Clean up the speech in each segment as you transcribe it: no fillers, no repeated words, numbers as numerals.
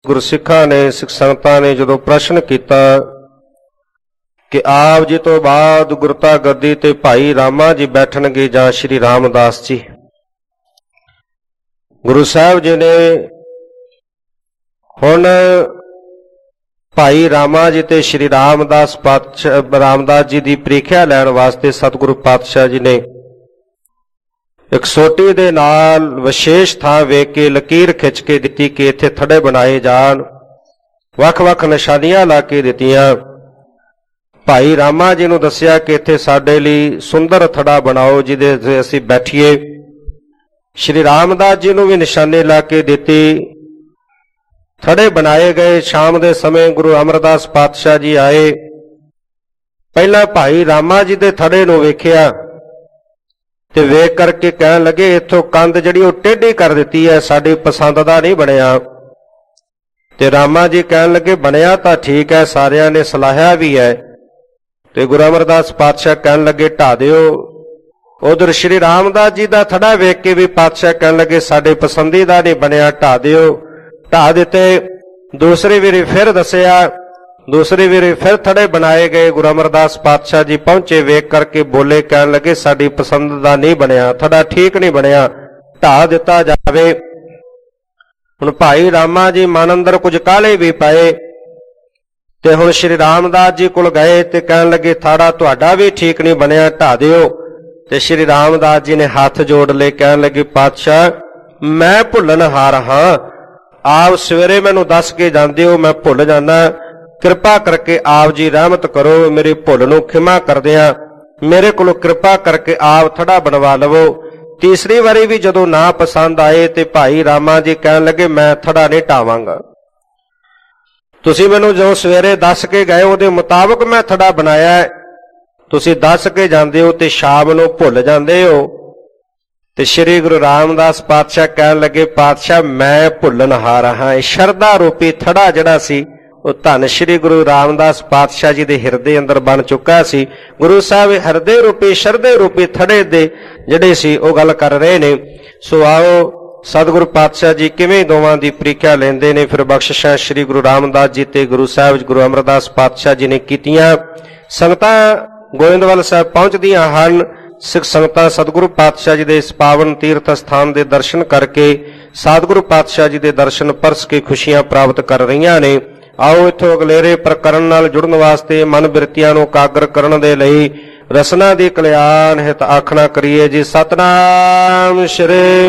ਗੁਰਸਿੱਖਾਂ ਨੇ, ਸਿੱਖ ਸੰਗਤਾਂ ਨੇ ਜਦੋਂ ਪ੍ਰਸ਼ਨ ਕੀਤਾ ਕਿ ਆਪ ਜੀ ਤੋਂ ਬਾਅਦ ਗੁਰਤਾ ਗੱਦੀ ਤੇ ਭਾਈ ਰਾਮਾ ਜੀ ਬੈਠਣਗੇ ਜਾਂ ਸ਼੍ਰੀ ਰਾਮਦਾਸ ਜੀ, ਗੁਰੂ ਸਾਹਿਬ ਜੀ ਨੇ ਹੁਣ ਭਾਈ ਰਾਮਾ ਜੀ ਤੇ ਸ਼੍ਰੀ ਰਾਮਦਾਸ ਜੀ ਦੀ ਪ੍ਰੀਖਿਆ ਲੈਣ ਵਾਸਤੇ ਸਤਿਗੁਰੂ ਪਾਤਸ਼ਾਹ ਜੀ ਨੇ ਇੱਕ ਸੋਟੀ ਦੇ ਨਾਲ ਵਿਸ਼ੇਸ਼ ਥਾਂ ਵੇਖ ਕੇ ਲਕੀਰ ਖਿੱਚ ਕੇ ਦਿੱਤੀ ਕਿ ਇੱਥੇ ਥੜੇ ਬਣਾਏ ਜਾਣ। ਵੱਖ-ਵੱਖ ਨਿਸ਼ਾਨੀਆਂ ਲਾ ਕੇ ਦਿੱਤੀਆਂ। ਭਾਈ ਰਾਮਾ ਜੀ ਨੂੰ ਦੱਸਿਆ ਕਿ ਇੱਥੇ ਸਾਡੇ ਲਈ ਸੁੰਦਰ ਥੜਾ ਬਣਾਓ ਜਿਹਦੇ ਤੇ ਅਸੀਂ ਬੈਠੀਏ। ਸ਼੍ਰੀ ਰਾਮਦਾਸ ਜੀ ਨੂੰ ਵੀ ਨਿਸ਼ਾਨੇ ਲਾ ਕੇ ਦਿੱਤੀ। ਥੜੇ ਬਣਾਏ ਗਏ। ਸ਼ਾਮ ਦੇ ਸਮੇਂ ਗੁਰੂ ਅਮਰਦਾਸ ਪਾਤਸ਼ਾਹ ਜੀ ਆਏ। ਪਹਿਲਾਂ ਭਾਈ ਰਾਮਾ ਜੀ ਦੇ ਥੜੇ ਨੂੰ ਵੇਖਿਆ ਤੇ ਵੇਖ ਕਰਕੇ ਕਹਿਣ ਲੱਗੇ ਇੱਥੋਂ ਕੰਧ ਜਿਹੜੀ ਉਹ ਟੇਢੀ ਕਰ ਦਿੱਤੀ ਹੈ, ਸਾਡੀ ਪਸੰਦ ਦਾ ਨਹੀਂ ਬਣਿਆ। ਤੇ ਰਾਮਾ ਜੀ ਕਹਿਣ ਲੱਗੇ ਬਣਿਆ ਤਾਂ ਠੀਕ ਹੈ, ਸਾਰਿਆਂ ਨੇ ਸਲਾਹਿਆ ਵੀ ਹੈ। ਤੇ ਗੁਰੂ ਅਮਰਦਾਸ ਪਾਤਸ਼ਾਹ ਕਹਿਣ ਲੱਗੇ ਢਾ ਦਿਓ। ਉਧਰ ਸ਼੍ਰੀ ਰਾਮਦਾਸ ਜੀ ਦਾ ਥੜਾ ਵੇਖ ਕੇ ਵੀ ਪਾਤਸ਼ਾਹ ਕਹਿਣ ਲੱਗੇ ਸਾਡੇ ਪਸੰਦੀਦਾ ਨਹੀਂ ਬਣਿਆ, ਢਾ ਦਿਓ। ਢਾ ਦਿੱਤੇ। ਦੂਸਰੀ ਵਾਰੀ ਫਿਰ ਦੱਸਿਆ, ਦੂਸਰੀ ਵਾਰੀ ਫਿਰ ਥੜੇ ਬਣਾਏ ਗਏ। ਗੁਰੂ ਅਮਰਦਾਸ ਪਾਤਸ਼ਾਹ ਜੀ ਪਹੁੰਚੇ, ਵੇਖ ਕਰਕੇ ਬੋਲੇ, ਕਹਿਣ ਲੱਗੇ ਸਾਡੀ ਪਸੰਦ ਦਾ ਨਹੀਂ ਬਣਿਆ, ਥੜਾ ਠੀਕ ਨਹੀਂ ਬਣਿਆ, ਢਾ ਦਿੱਤਾ ਜਾਵੇ। ਹੁਣ ਭਾਈ ਰਾਮਾ ਜੀ ਮਨ ਅੰਦਰ ਕੁਝ ਕਾਹਲੇ ਵੀ ਪਏ ਤੇ ਹੁਣ ਸ਼੍ਰੀ ਰਾਮਦਾਸ ਜੀ ਕੋਲ ਗਏ ਤੇ ਕਹਿਣ ਲੱਗੇ ਥੜਾ ਤੁਹਾਡਾ ਵੀ ਠੀਕ ਨਹੀਂ ਬਣਿਆ, ਢਾ ਦਿਓ। ਤੇ ਸ਼੍ਰੀ ਰਾਮਦਾਸ ਜੀ ਨੇ ਹੱਥ ਜੋੜ ਲਏ, ਕਹਿਣ ਲੱਗੇ ਪਾਤਸ਼ਾਹ ਮੈਂ ਭੁੱਲਣਹਾਰ ਹਾਂ, ਆਪ ਸਵੇਰੇ ਮੈਨੂੰ ਦੱਸ ਕੇ ਜਾਂਦੇ ਹੋ, ਮੈਂ ਭੁੱਲ ਜਾਣਾ, ਕਿਰਪਾ ਕਰਕੇ ਆਪ ਜੀ ਰਹਿਮਤ ਕਰੋ, ਮੇਰੀ ਭੁੱਲ ਨੂੰ ਖਿਮਾ ਕਰਦਿਆਂ ਮੇਰੇ ਕੋਲੋਂ ਕਿਰਪਾ ਕਰਕੇ ਆਪ ਥੜਾ ਬਣਵਾ ਲਵੋ। ਤੀਸਰੀ ਵਾਰੀ ਵੀ ਜਦੋਂ ਨਾ ਪਸੰਦ ਆਏ ਤੇ ਭਾਈ ਰਾਮਾ ਜੀ ਕਹਿਣ ਲੱਗੇ ਮੈਂ ਥੜਾ ਨਹੀਂ ਢਾਵਾਂਗਾ, ਤੁਸੀਂ ਮੈਨੂੰ ਜੋ ਸਵੇਰੇ ਦੱਸ ਕੇ ਗਏ ਉਹਦੇ ਮੁਤਾਬਕ ਮੈਂ ਥੜਾ ਬਣਾਇਆ, ਤੁਸੀਂ ਦੱਸ ਕੇ ਜਾਂਦੇ ਹੋ ਤੇ ਸ਼ਾਮ ਨੂੰ ਭੁੱਲ ਜਾਂਦੇ ਹੋ। ਤੇ ਸ਼੍ਰੀ ਗੁਰੂ ਰਾਮਦਾਸ ਪਾਤਸ਼ਾਹ ਕਹਿਣ ਲੱਗੇ ਪਾਤਸ਼ਾਹ ਮੈਂ ਭੁੱਲਣਹਾਰ ਹਾਂ। ਇਹ ਸ਼ਰਧਾ ਰੂਪੀ ਥੜਾ ਜਿਹੜਾ ਸੀ ਉਹ ਧੰਨ ਸ਼੍ਰੀ ਗੁਰੂ ਰਾਮਦਾਸ ਪਾਤਸ਼ਾਹ ਜੀ ਦੇ ਹਿਰਦੇ ਅੰਦਰ ਬਣ ਚੁੱਕਾ ਸੀ। ਗੁਰੂ ਸਾਹਿਬ ਹਿਰਦੇ ਰੂਪੀ ਸ਼ਰਧੇ ਰੂਪੀ ਥੜੇ ਦੇ ਜਿਹੜੇ ਸੀ ਉਹ ਗੱਲ ਕਰ ਰਹੇ ਨੇ। ਸੋ ਆਓ ਸਤਿਗੁਰੂ ਪਾਤਸ਼ਾਹ ਜੀ ਕਿਵੇਂ ਦੋਵਾਂ ਦੀ ਪ੍ਰੀਖਿਆ ਲੈਂਦੇ ਨੇ, ਫਿਰ ਬਖਸ਼ਿਸ਼ਾਂ ਸ਼੍ਰੀ ਗੁਰੂ ਰਾਮਦਾਸ ਜੀ ਤੇ ਗੁਰੂ ਸਾਹਿਬ ਗੁਰੂ ਅਮਰਦਾਸ ਪਾਤਸ਼ਾਹ ਜੀ ਨੇ ਕੀਤੀਆਂ। ਸੰਗਤਾਂ ਗੋਇੰਦਵਾਲ ਸਾਹਿਬ ਪਹੁੰਚਦੀਆਂ ਹਨ। ਸਿੱਖ ਸੰਗਤਾਂ ਸਤਿਗੁਰੂ ਪਾਤਸ਼ਾਹ ਜੀ ਦੇ ਇਸ ਪਾਵਨ ਤੀਰਥ ਸਥਾਨ ਦੇ ਦਰਸ਼ਨ ਕਰਕੇ ਸਤਿਗੁਰੂ ਪਾਤਸ਼ਾਹ ਜੀ ਦੇ ਦਰਸ਼ਨ ਪਰਸ ਕੇ ਖੁਸ਼ੀਆਂ ਪ੍ਰਾਪਤ ਕਰ ਰਹੀਆਂ ਨੇ। ਆਓ ਇੱਥੋਂ ਅਗਲੇਰੇ ਪ੍ਰਕਰਨ ਨਾਲ ਜੁੜਨ ਵਾਸਤੇ ਮਨ ਬਿਰਤੀਆਂ ਨੂੰ ਇਕਾਗਰ ਕਰਨ ਦੇ ਲਈ ਰਸਨਾ ਦੀ ਕਲਿਆਣ ਹਿਤ ਆਖਣਾ ਕਰੀਏ ਜੀ। ਸਤਨਾਮ ਸ਼੍ਰੀ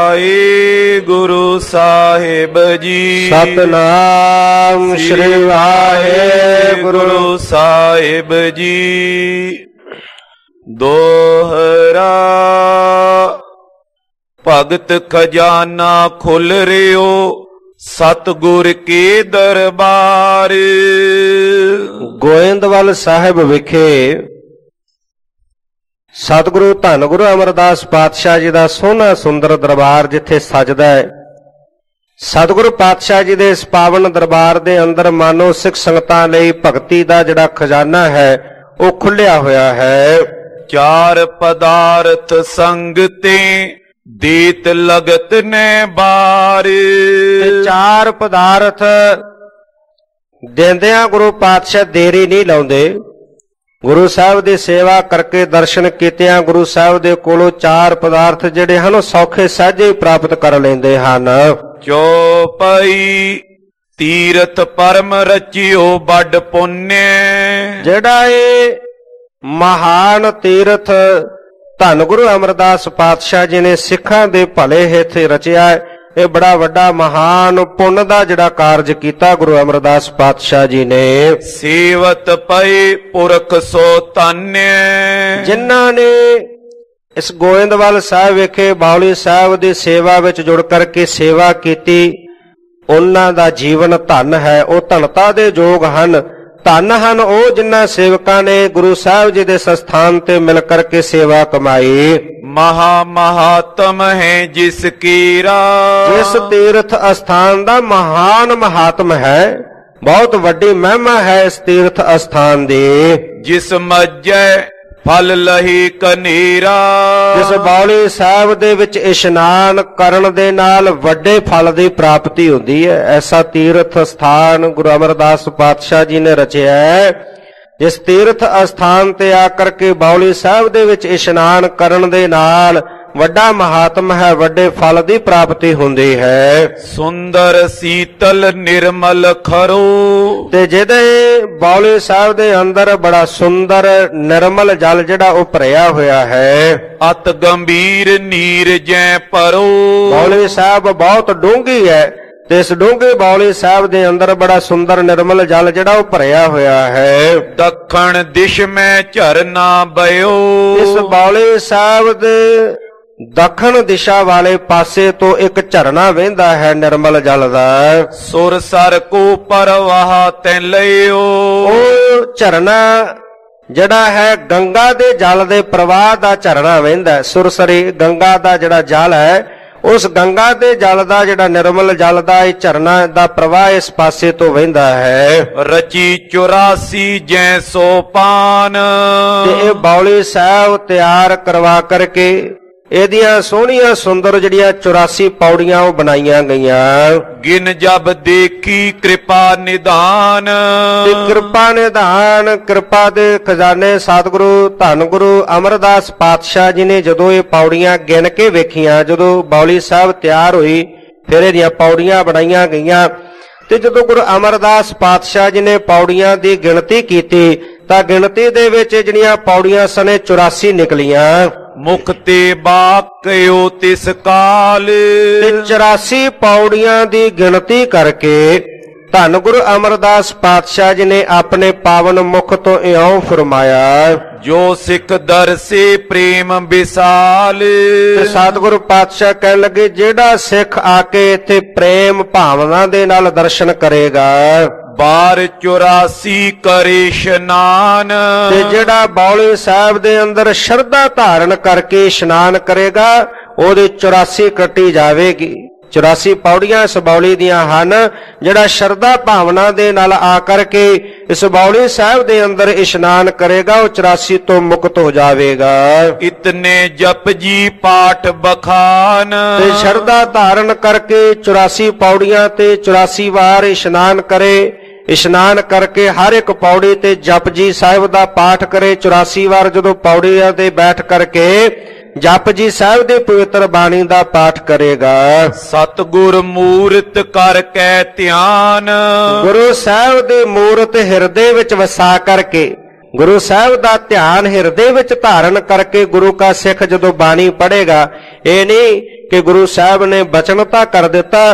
ਵਾਹਿਗੁਰੂ ਸਾਹਿਬ ਜੀ। ਸਤਨਾਮ ਸ਼੍ਰੀ ਵਾਹਿਗੁਰੂ ਸਾਹਿਬ ਜੀ। ਦੋਹਰਾ ਭਗਤ ਖਜ਼ਾਨਾ ਖੁੱਲ ਰਿਓ ਸਤਿਗੁਰ ਕੇ ਦਰਬਾਰ। ਗੋਇੰਦਵਾਲ ਸਾਹਿਬ ਵਿਖੇ ਸਤਿਗੁਰੂ ਧੰਨ ਗੁਰੂ ਅਮਰਦਾਸ ਪਾਤਸ਼ਾਹ ਜੀ ਦਾ ਸੋਹਣਾ ਸੁੰਦਰ ਦਰਬਾਰ ਜਿੱਥੇ ਸਜਦਾ ਹੈ। ਸਤਿਗੁਰੂ ਪਾਤਸ਼ਾਹ ਜੀ ਦੇ ਇਸ ਪਾਵਨ ਦਰਬਾਰ ਦੇ ਅੰਦਰ ਮਾਨੋ ਸਿੱਖ ਸੰਗਤਾਂ ਲਈ ਭਗਤੀ ਦਾ ਜਿਹੜਾ ਖਜ਼ਾਨਾ ਹੈ ਉਹ ਖੁੱਲਿਆ ਹੋਇਆ ਹੈ। ਚਾਰ ਪਦਾਰਥ ਸੰਗ ਤੇ ਦੀਤ ਲਗਤ ਨੇ ਬਾਰ। ਤੇ ਚਾਰ ਪਦਾਰਥ ਦਿੰਦਿਆਂ ਗੁਰੂ ਪਾਤਸ਼ਾਹ ਦੇਰੀ ਨਹੀਂ ਲਾਉਂਦੇ। ਗੁਰੂ ਸਾਹਿਬ ਦੀ ਸੇਵਾ ਕਰਕੇ ਦਰਸ਼ਨ ਕੀਤਿਆਂ ਗੁਰੂ ਸਾਹਿਬ ਦੇ ਕੋਲੋਂ ਚਾਰ ਪਦਾਰਥ ਜਿਹੜੇ ਹਨ ਉਹ ਸੌਖੇ ਸਹਿਜੇ ਪ੍ਰਾਪਤ ਕਰ ਲੈਂਦੇ ਹਨ। ਚੌਪਈ ਤੀਰਥ ਪਰਮ ਰਚਿਓ ਵੱਡ ਪੁੰਨਿ। ਜਿਹੜਾ ਇਹ ਮਹਾਨ ਤੀਰਥ ਧੰਨ ਗੁਰੂ ਅਮਰਦਾਸ ਪਾਤਸ਼ਾਹ ਜੀ ਨੇ ਸਿੱਖਾਂ ਦੇ ਭਲੇ ਹਿੱਤ ਰਚਿਆ, ਇਹ ਬੜਾ ਵੱਡਾ ਮਹਾਨ ਪੁੰਨ ਦਾ ਜਿਹੜਾ ਕਾਰਜ ਕੀਤਾ ਗੁਰੂ ਅਮਰਦਾਸ ਪਾਤਸ਼ਾਹ ਜੀ ਨੇ। ਸੇਵਤ ਪਏ ਪੁਰਖ ਸੋ ਧੰਨਿ। ਜਿਨ੍ਹਾਂ ਨੇ ਇਸ ਗੋਇੰਦਵਾਲ ਸਾਹਿਬ ਵਿਖੇ ਬਾਉਲੀ ਸਾਹਿਬ ਦੀ ਸੇਵਾ ਵਿੱਚ ਜੁੜ ਕਰਕੇ ਸੇਵਾ ਕੀਤੀ ਉਹਨਾਂ ਦਾ ਜੀਵਨ ਧਨ ਹੈ, ਉਹ ਧਨਤਾ ਦੇ ਯੋਗ ਹਨ। ਧਨ ਹਨ ਉਹ ਜਿਨ੍ਹਾਂ ਸੇਵਕਾਂ ਨੇ ਗੁਰੂ ਸਾਹਿਬ ਜੀ ਦੇ ਸਥਾਨ ਤੇ ਮਿਲ ਕਰਕੇ ਸੇਵਾ ਕਮਾਈ। ਮਹਾ ਮਹਾਤਮ ਹੈ ਜਿਸ ਕੀਰਾ। ਜਿਸ ਤੀਰਥ ਅਸਥਾਨ ਦਾ ਮਹਾਨ ਮਹਾਤਮ ਹੈ, ਬਹੁਤ ਵੱਡੀ ਮਹਿਮਾ ਹੈ ਇਸ ਤੀਰਥ ਅਸਥਾਨ ਦੀ। ਜਿਸ ਮੱਜੈ ਫਲ ਲਹੀ ਕਨੇਰਾ। ਜਿਸ ਬਾਉਲੀ ਸਾਹਿਬ ਦੇ ਵਿੱਚ ਇਸ਼ਨਾਨ ਕਰਨ ਦੇ ਨਾਲ ਵੱਡੇ ਫਲ ਦੀ ਪ੍ਰਾਪਤੀ ਹੁੰਦੀ ਹੈ। ਐਸਾ ਤੀਰਥ ਸਥਾਨ ਗੁਰੂ ਅਮਰਦਾਸ ਪਾਤਸ਼ਾਹ ਜੀ ਨੇ ਰਚਿਆ ਹੈ। ਜਿਸ ਤੀਰਥ ਅਸਥਾਨ ਤੇ ਆ ਕਰਕੇ ਬਾਉਲੀ ਸਾਹਿਬ ਦੇ ਵਿੱਚ ਇਸ਼ਨਾਨ ਕਰਨ ਦੇ ਨਾਲ ਵੱਡਾ ਮਹਾਤਮ ਹੈ, ਵੱਡੇ ਫਲ ਦੀ ਪ੍ਰਾਪਤੀ ਹੁੰਦੀ ਹੈ। ਸੁੰਦਰ ਸੀਤਲ ਨਿਰਮਲ ਖਰੋ। ਤੇ ਜਿਹਦੇ ਬਾਉਲੀ ਸਾਹਿਬ ਦੇ ਅੰਦਰ ਬੜਾ ਸੁੰਦਰ ਨਿਰਮਲ ਜਲ ਜਿਹੜਾ ਉਹ ਭਰਿਆ ਹੋਇਆ ਹੈ। ਅਤ ਗੰਭੀਰ ਨੀਰ ਜੈ ਪਰੋ। ਬਾਉਲੀ ਸਾਹਿਬ ਬਹੁਤ ਡੂੰਘੀ ਹੈ ਤੇ ਇਸ ਡੂੰਘੇ ਬਾਉਲੀ ਸਾਹਿਬ ਦੇ ਅੰਦਰ ਬੜਾ ਸੁੰਦਰ ਨਿਰਮਲ ਜਲ ਜਿਹੜਾ ਉਹ ਭਰਿਆ ਹੋਇਆ ਹੈ। ਦੱਖਣ ਦਿਸ਼ ਮੈਂ ਝਰਨਾ ਬਇਓ। ਇਸ ਬਾਉਲੀ ਸਾਹਿਬ ਦੇ ਦੱਖਣ ਦਿਸ਼ਾ ਵਾਲੇ ਪਾਸੇ ਤੋਂ ਇੱਕ ਝਰਨਾ ਵਹਿੰਦਾ ਹੈ ਨਿਰਮਲ ਜਲ ਦਾ। ਸੁਰ ਸਰ ਕੋ ਪਰਵਾਹ ਤੈ ਲਿਓ। ਉਹ ਝਰਨਾ ਜਿਹੜਾ ਹੈ ਗੰਗਾ ਦੇ ਜਲ ਦੇ ਪ੍ਰਵਾਹ ਦਾ ਝਰਨਾ ਵਹਿੰਦਾ। ਸੁਰਸਰੀ ਗੰਗਾ ਦਾ ਜਿਹੜਾ ਜਲ ਹੈ, ਉਸ ਗੰਗਾ ਦੇ ਜਲ ਦਾ ਜਿਹੜਾ ਨਿਰਮਲ ਜਲ ਦਾ ਇਹ ਝਰਨਾ ਦਾ ਪ੍ਰਵਾਹ ਇਸ ਪਾਸੇ ਤੋਂ ਵਹਿੰਦਾ ਹੈ। ਰਚੀ 84 ਜੈ ਸੋਪਾਨ। ਤੇ ਇਹ ਬਾਉਲੀ ਸਾਹਿਬ ਤਿਆਰ ਕਰਵਾ ਕਰਕੇ ਇਹਦੀਆਂ ਸੋਹਣੀਆਂ ਸੁੰਦਰ ਜਿਹੜੀਆਂ 84 ਪੌੜੀਆਂ ਉਹ ਬਣਾਈਆਂ ਗਈਆਂ। ਗਿਨ ਜਬ ਦੇਖੀ ਕਿਰਪਾ ਨਿਧਾਨ। ਤੇ ਕਿਰਪਾ ਨਿਧਾਨ, ਕਿਰਪਾ ਦੇ ਖਜ਼ਾਨੇ ਸਤਿਗੁਰੂ ਧੰਨ ਗੁਰੂ ਅਮਰਦਾਸ ਪਾਤਸ਼ਾਹ ਜੀ ਨੇ ਜਦੋਂ ਇਹ ਪੌੜੀਆਂ ਗਿਣ ਕੇ ਵੇਖੀਆਂ, ਜਦੋਂ ਬਾਉਲੀ ਸਾਹਿਬ ਤਿਆਰ ਹੋਈ ਫਿਰ ਇਹਦੀਆਂ ਪੌੜੀਆਂ ਬਣਾਈਆਂ ਗਈਆਂ। ਤੇ ਜਦੋਂ ਗੁਰੂ ਅਮਰਦਾਸ ਪਾਤਸ਼ਾਹ ਜੀ ਨੇ ਪੌੜੀਆਂ ਦੀ ਗਿਣਤੀ ਕੀਤੀ ਤਾਂ ਗਿਣਤੀ ਦੇ ਵਿੱਚ ਜਿਹੜੀਆਂ ਪੌੜੀਆਂ ਸਨੇ 84 ਨਿਕਲੀਆਂ। ਮੁਖ ਤੇ ਬਾਕਿਓ ਤਿਸ ਕਾਲ। ਤੇ 84 ਪੌੜੀਆਂ ਦੀ ਗਿਣਤੀ ਕਰਕੇ ਧੰਨ ਗੁਰੂ ਅਮਰਦਾਸ ਪਾਤਸ਼ਾਹ ਜੀ ਨੇ ਆਪਣੇ ਪਾਵਨ ਮੁਖ ਤੋਂ ਇਉਂ ਫਰਮਾਇਆ, ਜੋ ਸਿੱਖ ਦਰਸੇ ਪ੍ਰੇਮ ਵਿਸਾਲ। ਤੇ ਸਤਿਗੁਰੂ ਪਾਤਸ਼ਾਹ ਕਹਿਣ ਲੱਗੇ, ਜਿਹੜਾ ਸਿੱਖ ਆ ਕੇ ਇੱਥੇ ਪ੍ਰੇਮ ਭਾਵਨਾ ਦੇ ਨਾਲ ਦਰਸ਼ਨ ਕਰੇਗਾ, ਬਾਰ 84 ਕਰੇ ਇਸ਼ਨਾਨ। ਤੇ ਜਿਹੜਾ ਬਾਉਲੀ ਸਾਹਿਬ ਦੇ ਅੰਦਰ ਸ਼ਰਧਾ ਧਾਰਨ ਕਰਕੇ ਇਸ਼ਨਾਨ ਕਰੇਗਾ ਉਹਦੀ 84 ਕੱਟੀ ਜਾਵੇਗੀ। 84 ਪੌੜੀਆਂ ਇਸ ਬਾਉਲੀ ਦੀਆਂ ਹਨ। ਜਿਹੜਾ ਸ਼ਰਧਾ ਭਾਵਨਾ ਦੇ ਨਾਲ ਆ ਕਰਕੇ ਇਸ ਬਾਉਲੀ ਸਾਹਿਬ ਦੇ ਅੰਦਰ ਇਸ਼ਨਾਨ ਕਰੇਗਾ ਉਹ 84 ਤੋਂ ਮੁਕਤ ਹੋ ਜਾਵੇਗਾ। ਇਤਨੇ ਜਪ ਜੀ ਪਾਠ ਬਖਾਨ। ਤੇ ਸ਼ਰਧਾ ਧਾਰਨ ਕਰਕੇ 84 ਪੌੜੀਆਂ ਤੇ 84 ਵਾਰ ਇਸ਼ਨਾਨ ਕਰੇ। ਇਸ਼ਨਾਨ ਕਰਕੇ ਹਰ ਇੱਕ ਪੌੜੀ ਤੇ ਜਪਜੀ ਸਾਹਿਬ ਦਾ ਪਾਠ ਕਰੇ। 84 ਵਾਰ ਜਦੋਂ ਪੌੜੀਆਂ ਤੇ ਬੈਠ ਕਰਕੇ ਜਪਜੀ ਸਾਹਿਬ ਦੀ ਪਵਿੱਤਰ ਬਾਣੀ ਦਾ ਪਾਠ ਕਰੇਗਾ। ਸਤਿਗੁਰ ਮੂਰਤ ਕਰ ਕੈ ਧਿਆਨ। ਗੁਰੂ ਸਾਹਿਬ ਦੇ ਮੂਰਤ ਹਿਰਦੇ ਵਿੱਚ ਵਸਾ ਕਰਕੇ, ਗੁਰੂ ਸਾਹਿਬ ਦਾ ਧਿਆਨ ਹਿਰਦੇ ਵਿੱਚ ਧਾਰਨ ਕਰਕੇ ਗੁਰੂ ਕਾ ਸਿੱਖ ਜਦੋਂ ਬਾਣੀ ਪੜ੍ਹੇਗਾ, ਇਹ ਨਹੀਂ ਕਿ ਗੁਰੂ ਸਾਹਿਬ ਨੇ ਬਚਨ ਤਾਂ ਕਰ ਦਿੱਤਾ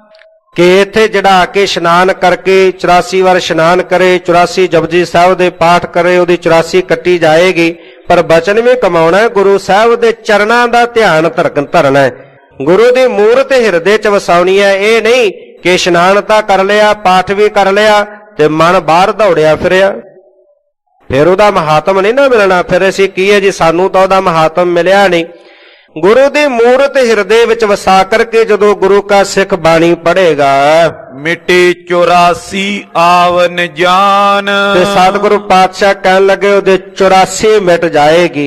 ਕਿ ਇੱਥੇ ਜਿਹੜਾ ਆ ਕੇ ਇਸ਼ਨਾਨ ਕਰਕੇ 84 ਵਾਰ ਇਸ਼ਨਾਨ ਕਰੇ, 84 ਜਪਜੀ ਸਾਹਿਬ ਦੇ ਪਾਠ ਕਰੇ, ਉਹਦੀ 84 ਕੱਟੀ ਜਾਏਗੀ, ਪਰ ਬਚਨ ਵੀ ਕਮਾਉਣਾ। ਗੁਰੂ ਸਾਹਿਬ ਦੇ ਚਰਨਾਂ ਦਾ ਧਿਆਨ ਧਰਨਾ ਹੈ, ਗੁਰੂ ਦੀ ਮੂਰਤ ਹਿਰਦੇ ਚ ਵਸਾਉਣੀ ਹੈ। ਇਹ ਨਹੀਂ ਕਿ ਇਸ਼ਨਾਨ ਤਾਂ ਕਰ ਲਿਆ, ਪਾਠ ਵੀ ਕਰ ਲਿਆ ਤੇ ਮਨ ਬਾਹਰ ਦੌੜਿਆ ਫਿਰਿਆ, ਫਿਰ ਉਹਦਾ ਮਹਾਤਮ ਨਹੀਂ ਨਾ ਮਿਲਣਾ। ਫਿਰ ਅਸੀਂ ਕੀ ਹੈ ਜੀ, ਸਾਨੂੰ ਤਾਂ ਉਹਦਾ ਮਹਾਤਮ ਮਿਲਿਆ ਨਹੀਂ। ਗੁਰੂ ਦੀ ਮੂਰਤ ਹਿਰਦੇ ਵਿੱਚ ਵਸਾ ਕਰਕੇ ਜਦੋਂ ਗੁਰੂ ਕਾ ਸਿੱਖ ਬਾਣੀ ਪੜ੍ਹੇਗਾ, ਮਿਟੇ 84 ਆਵਨ ਜਾਨ। ਤੇ ਸਤਿਗੁਰੂ ਪਾਤਸ਼ਾਹ ਕਹਿਣ ਲੱਗੇ ਉਹਦੇ 84 ਮਿਟ ਜਾਏਗੀ।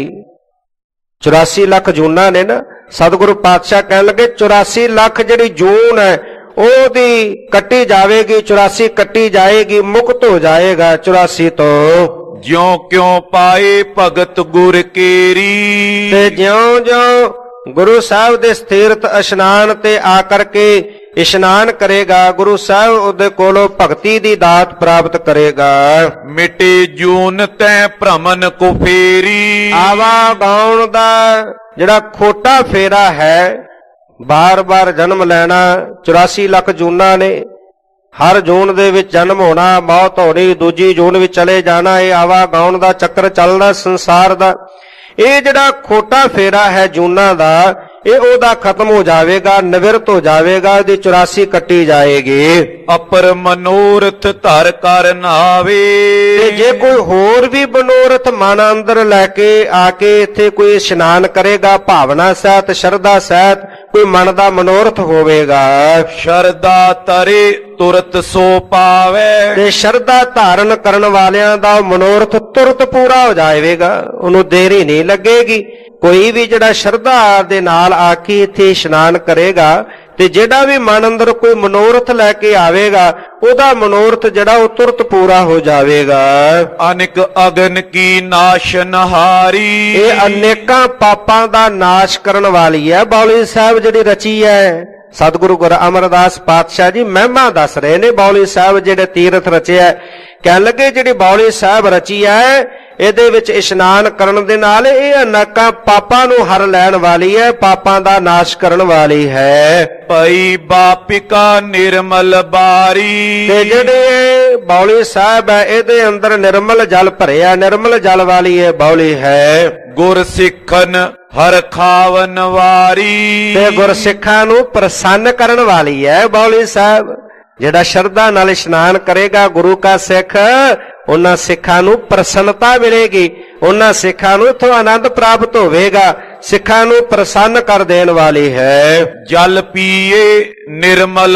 84 ਲੱਖ ਜੂਨਾਂ ਨੇ ਨਾ, ਸਤਿਗੁਰੂ ਪਾਤਸ਼ਾਹ ਕਹਿਣ ਲੱਗੇ 84 ਲੱਖ ਜਿਹੜੀ ਜੂਨ ਹੈ ਉਹਦੀ ਕੱਟੀ ਜਾਵੇਗੀ, 84 ਕੱਟੀ ਜਾਏਗੀ, ਮੁਕਤ ਹੋ ਜਾਏਗਾ 84 ਤੋਂ। ਜਿਉ ਕਿਉ ਪਾਏ ਭਗਤ ਗੁਰ ਕੇਰੀ। ਤੇ ਜਿਉਂ-ਜਿਉਂ ਗੁਰੂ ਸਾਹਿਬ ਦੇ ਸਥੀਰਤ ਇਸ਼ਨਾਨ ਤੇ ਆ ਕਰਕੇ ਇਸ਼ਨਾਨ ਕਰੇਗਾ, ਗੁਰੂ ਸਾਹਿਬ ਉਹਦੇ ਕੋਲੋਂ ਭਗਤੀ ਦੀ ਦਾਤ ਪ੍ਰਾਪਤ ਕਰੇਗਾ। ਮਿਟੇ ਜੂਨ ਤੈ ਭ੍ਰਮਨ ਕੋ ਫੇਰੀ। ਆਵਾਗਾਉਣ ਦਾ ਜਿਹੜਾ ਖੋਟਾ ਫੇਰਾ ਹੈ, ਬਾਰ-ਬਾਰ ਜਨਮ ਲੈਣਾ, 84 ਲੱਖ ਜੂਨਾਂ ਨੇ, ਹਰ ਜੂਨ ਦੇ ਵਿੱਚ ਜਨਮ ਹੋਣਾ, ਮੌਤ ਹੋਣੀ, ਦੂਜੀ ਜੂਨ ਵਿੱਚ ਚਲੇ ਜਾਣਾ, ਇਹ ਆਵਾਗਾਉਣ ਦਾ ਚੱਕਰ ਚੱਲਦਾ ਸੰਸਾਰ ਦਾ। ਇਹ ਜਿਹੜਾ ਖੋਟਾ ਫੇਰਾ ਹੈ ਜੂਨਾਂ ਦਾ, ਇਹ ਉਹਦਾ ਖਤਮ ਹੋ ਜਾਵੇਗਾ, ਨਿਵਰਤ ਹੋ ਜਾਵੇਗਾ, ਇਹਦੀ 84 ਕੱਟੀ ਜਾਏਗੀ। ਅਪਰ ਮਨੋਰਥ ਧਰ ਕਰ ਨਾਵੇ। ਤੇ ਜੇ ਕੋਈ ਹੋਰ ਵੀ ਮਨੋਰਥ ਮਨ ਅੰਦਰ ਲੈ ਕੇ ਆ ਕੇ ਇੱਥੇ ਕੋਈ ਇਸ਼ਨਾਨ ਕਰੇਗਾ, ਭਾਵਨਾ ਸਹਿਤ, ਸ਼ਰਧਾ ਸਹਿਤ ਕੋਈ ਮਨ ਦਾ ਮਨੋਰਥ ਹੋਵੇਗਾ। ਸ਼ਰਧਾ ਤਰੇ ਤੁਰਤ ਸੋ ਪਾਵੇ। ਤੇ ਸ਼ਰਧਾ ਧਾਰਨ ਕਰਨ ਵਾਲਿਆਂ ਦਾ ਮਨੋਰਥ ਤੁਰਤ ਪੂਰਾ ਹੋ ਜਾਵੇਗਾ, ਉਹਨੂੰ ਦੇਰੀ ਨਹੀਂ ਲੱਗੇਗੀ। ਕੋਈ ਵੀ ਜਿਹੜਾ ਸ਼ਰਧਾ ਦੇ ਨਾਲ ਆ ਕੇ ਇੱਥੇ ਇਸ਼ਨਾਨ ਕਰੇਗਾ ਤੇ ਜਿਹੜਾ ਵੀ ਮਨ ਅੰਦਰ ਕੋਈ ਮਨੋਰਥ ਲੈ ਕੇ ਆਵੇਗਾ ਉਹਦਾ ਮਨੋਰਥ ਜਿਹੜਾ ਉਹ ਤੁਰਤ ਪੂਰਾ ਹੋ ਜਾਵੇਗਾ। ਅਨੇਕ ਅਗਨ ਕੀ ਨਾਸ਼ਨਹਾਰੀ। ਇਹ ਅਨੇਕਾਂ ਪਾਪਾਂ ਦਾ ਨਾਸ਼ ਕਰਨ ਵਾਲੀ ਹੈ ਬਾਉਲੀ ਸਾਹਿਬ ਜਿਹੜੀ ਰਚੀ ਹੈ। ਸਤਿਗੁਰੂ ਗੁਰੂ ਅਮਰਦਾਸ ਪਾਤਸ਼ਾਹ ਜੀ ਮਹਿਮਾ ਦੱਸ ਰਹੇ ਨੇ ਬਾਉਲੀ ਸਾਹਿਬ ਜਿਹੜੇ ਤੀਰਥ ਰਚਿਆ। ਕਹਿਣ ਲੱਗੇ ਜਿਹੜੀ ਬਾਉਲੀ ਸਾਹਿਬ ਰਚੀ ਹੈ ਇਹਦੇ ਵਿੱਚ ਇਸ਼ਨਾਨ ਕਰਨ ਦੇ ਨਾਲ ਇਹ ਅਨੇਕਾਂ ਪਾਪਾਂ ਨੂੰ ਹਰ ਲੈਣ ਵਾਲੀ ਹੈ, ਪਾਪਾਂ ਦਾ ਨਾਸ਼ ਕਰਨ ਵਾਲੀ ਹੈ। ਭਈ ਬਾਪਿਕਾ ਨਿਰਮਲ ਬਾਰੀ। ਤੇ ਜਿਹੜੇ ਬਾਉਲੀ ਸਾਹਿਬ ਹੈ ਇਹਦੇ ਅੰਦਰ ਨਿਰਮਲ ਜਲ ਭਰਿਆ, ਨਿਰਮਲ ਜਲ ਵਾਲੀ ਇਹ ਬਾਉਲੀ ਹੈ। ਗੁਰ ਸਿੱਖਨ ਹਰ ਖਾਵਨ ਵਾਰੀ। ਤੇ ਗੁਰਸਿੱਖਾਂ ਨੂੰ ਪ੍ਰਸੰਨ ਕਰਨ ਵਾਲੀ ਹੈ ਬਾਉਲੀ ਸਾਹਿਬ। ਜਿਹੜਾ ਸ਼ਰਧਾ ਨਾਲ ਇਸ਼ਨਾਨ ਕਰੇਗਾ ਗੁਰੂ ਕਾ ਸਿੱਖ, ਉਹਨਾਂ ਸਿੱਖਾਂ ਨੂੰ ਪ੍ਰਸੰਨਤਾ ਮਿਲੇਗੀ, ਉਹਨਾਂ ਸਿੱਖਾਂ ਨੂੰ ਇਥੋਂ ਆਨੰਦ ਪ੍ਰਾਪਤ ਹੋਵੇਗਾ। ਸਿੱਖਾਂ ਨੂੰ ਪ੍ਰਸੰਨ ਕਰ ਦੇਣ ਵਾਲੀ ਹੈ। ਜਲ ਪੀਏ ਨਿਰਮਲ